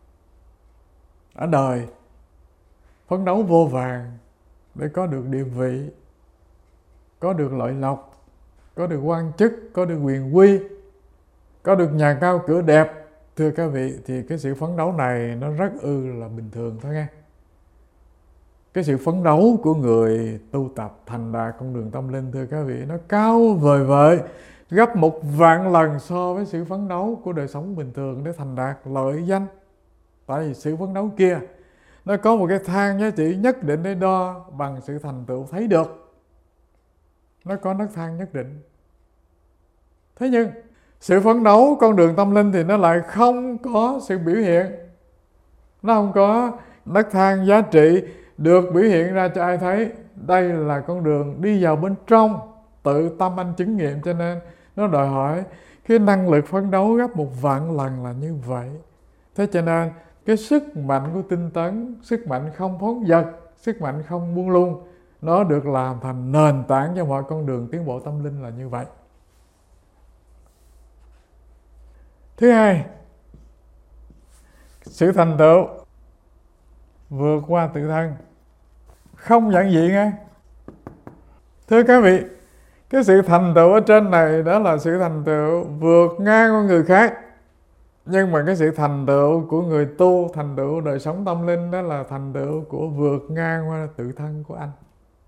Ở đời phấn đấu vô vàn để có được địa vị, có được lợi lộc, có được quan chức, có được quyền quy, có được nhà cao cửa đẹp, thưa các vị, thì cái sự phấn đấu này nó rất ư là bình thường thôi nghe. Cái sự phấn đấu của người tu tập thành đạt con đường tâm linh, thưa các vị, nó cao vời vợi gấp một vạn lần so với sự phấn đấu của đời sống bình thường để thành đạt lợi danh. Tại vì sự phấn đấu kia nó có một cái thang giá trị nhất định để đo bằng sự thành tựu thấy được. Nó có nấc thang nhất định. Thế nhưng sự phấn đấu con đường tâm linh thì nó lại không có sự biểu hiện. Nó không có nấc thang giá trị được biểu hiện ra cho ai thấy. Đây là con đường đi vào bên trong, tự tâm anh chứng nghiệm. Cho nên nó đòi hỏi cái năng lực phấn đấu gấp một vạn lần là như vậy. Thế cho nên cái sức mạnh của tinh tấn, sức mạnh không phóng dật, sức mạnh không buông lung, nó được làm thành nền tảng cho mọi con đường tiến bộ tâm linh là như vậy. Thứ hai, sự thành tựu vượt qua tự thân, không giản dị nghe. Thưa các vị, cái sự thành tựu ở trên này đó là sự thành tựu vượt ngang qua người khác. Nhưng mà cái sự thành tựu của người tu, thành tựu đời sống tâm linh, đó là thành tựu của vượt ngang qua tự thân của anh.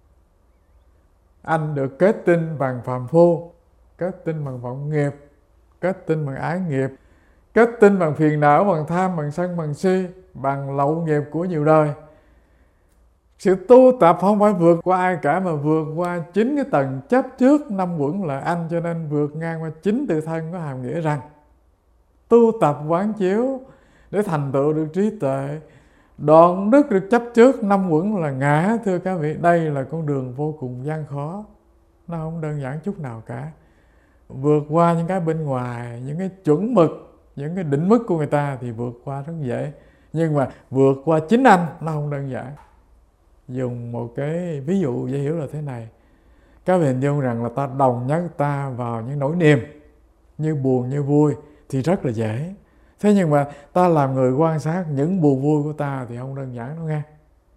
Anh được kết tinh bằng phàm phu, kết tinh bằng vọng nghiệp, kết tinh bằng ái nghiệp, kết tinh bằng phiền não, bằng tham, bằng sân, bằng si, bằng lậu nghiệp của nhiều đời. Sự tu tập không phải vượt qua ai cả, mà vượt qua chính cái tầng chấp trước năm uẩn là anh. Cho nên vượt ngang qua chính tự thân có hàm nghĩa rằng tu tập quán chiếu để thành tựu được trí tuệ, đoạn dứt được chấp trước năm uẩn là ngã. Thưa các vị, đây là con đường vô cùng gian khó, nó không đơn giản chút nào cả. Vượt qua những cái bên ngoài, những cái chuẩn mực, những cái định mức của người ta thì vượt qua rất dễ, nhưng mà vượt qua chính anh nó không đơn giản. Dùng một cái ví dụ dễ hiểu là thế này: các vị hình dung rằng là ta đồng nhất ta vào những nỗi niềm như buồn như vui thì rất là dễ. Thế nhưng mà ta làm người quan sát những buồn vui của ta thì không đơn giản đâu nghe.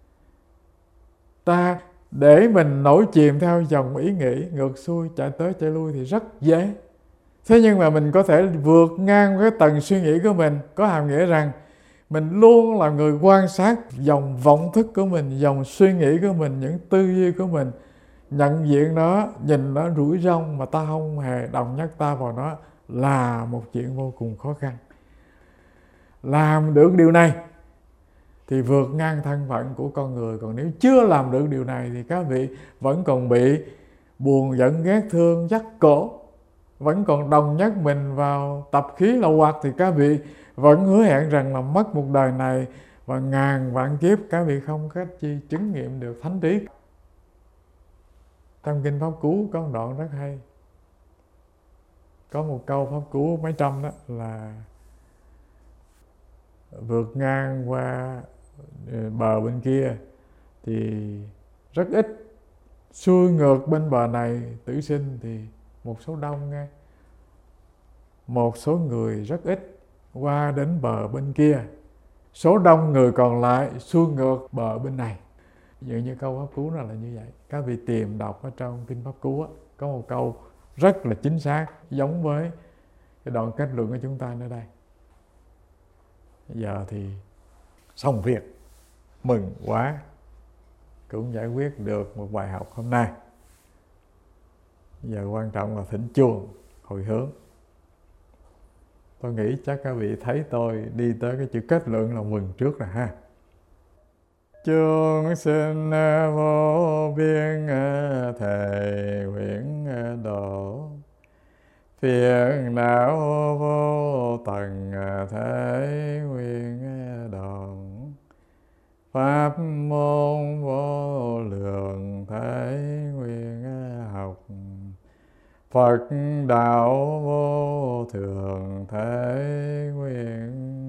Ta để mình nổi chìm theo dòng ý nghĩ ngược xuôi, chạy tới chạy lui thì rất dễ. Thế nhưng mà mình có thể vượt ngang cái tầng suy nghĩ của mình, có hàm nghĩa rằng mình luôn là người quan sát dòng vọng thức của mình, dòng suy nghĩ của mình, những tư duy của mình, nhận diện nó, nhìn nó rủi rom mà ta không hề đồng nhất ta vào nó là một chuyện vô cùng khó khăn. Làm được điều này thì vượt ngang thân phận của con người. Còn nếu chưa làm được điều này thì các vị vẫn còn bị buồn giận ghét thương dắt cổ, vẫn còn đồng nhất mình vào tập khí lậu hoặc, thì các vị vẫn hứa hẹn rằng là mất một đời này và ngàn vạn kiếp các vị không cách chi chứng nghiệm được thánh trí. Trong Kinh Pháp Cú có một đoạn rất hay, có một câu Pháp Cú mấy trăm đó là vượt ngang qua bờ bên kia thì rất ít, xuôi ngược bên bờ này tử sinh thì một số đông nghe. Một số người rất ít qua đến bờ bên kia, số đông người còn lại xuôi ngược bờ bên này. Dường như câu Pháp Cú nó là như vậy. Các vị tìm đọc ở trong Kinh Pháp Cú á, có một câu rất là chính xác, giống với cái đoạn kết luận của chúng ta nơi đây. Giờ thì xong việc, mừng quá, cũng giải quyết được một bài học hôm nay. Giờ quan trọng là thỉnh chuông hồi hướng. Tôi nghĩ chắc các vị thấy tôi đi tới cái chữ kết luận là mừng trước rồi ha. Chuông xin vô biên thầy nguyện độ, phiền não vô tận thể nguyện đoạn, pháp môn vô lượng thể nguyện học, Phật đạo vô thường thể nguyện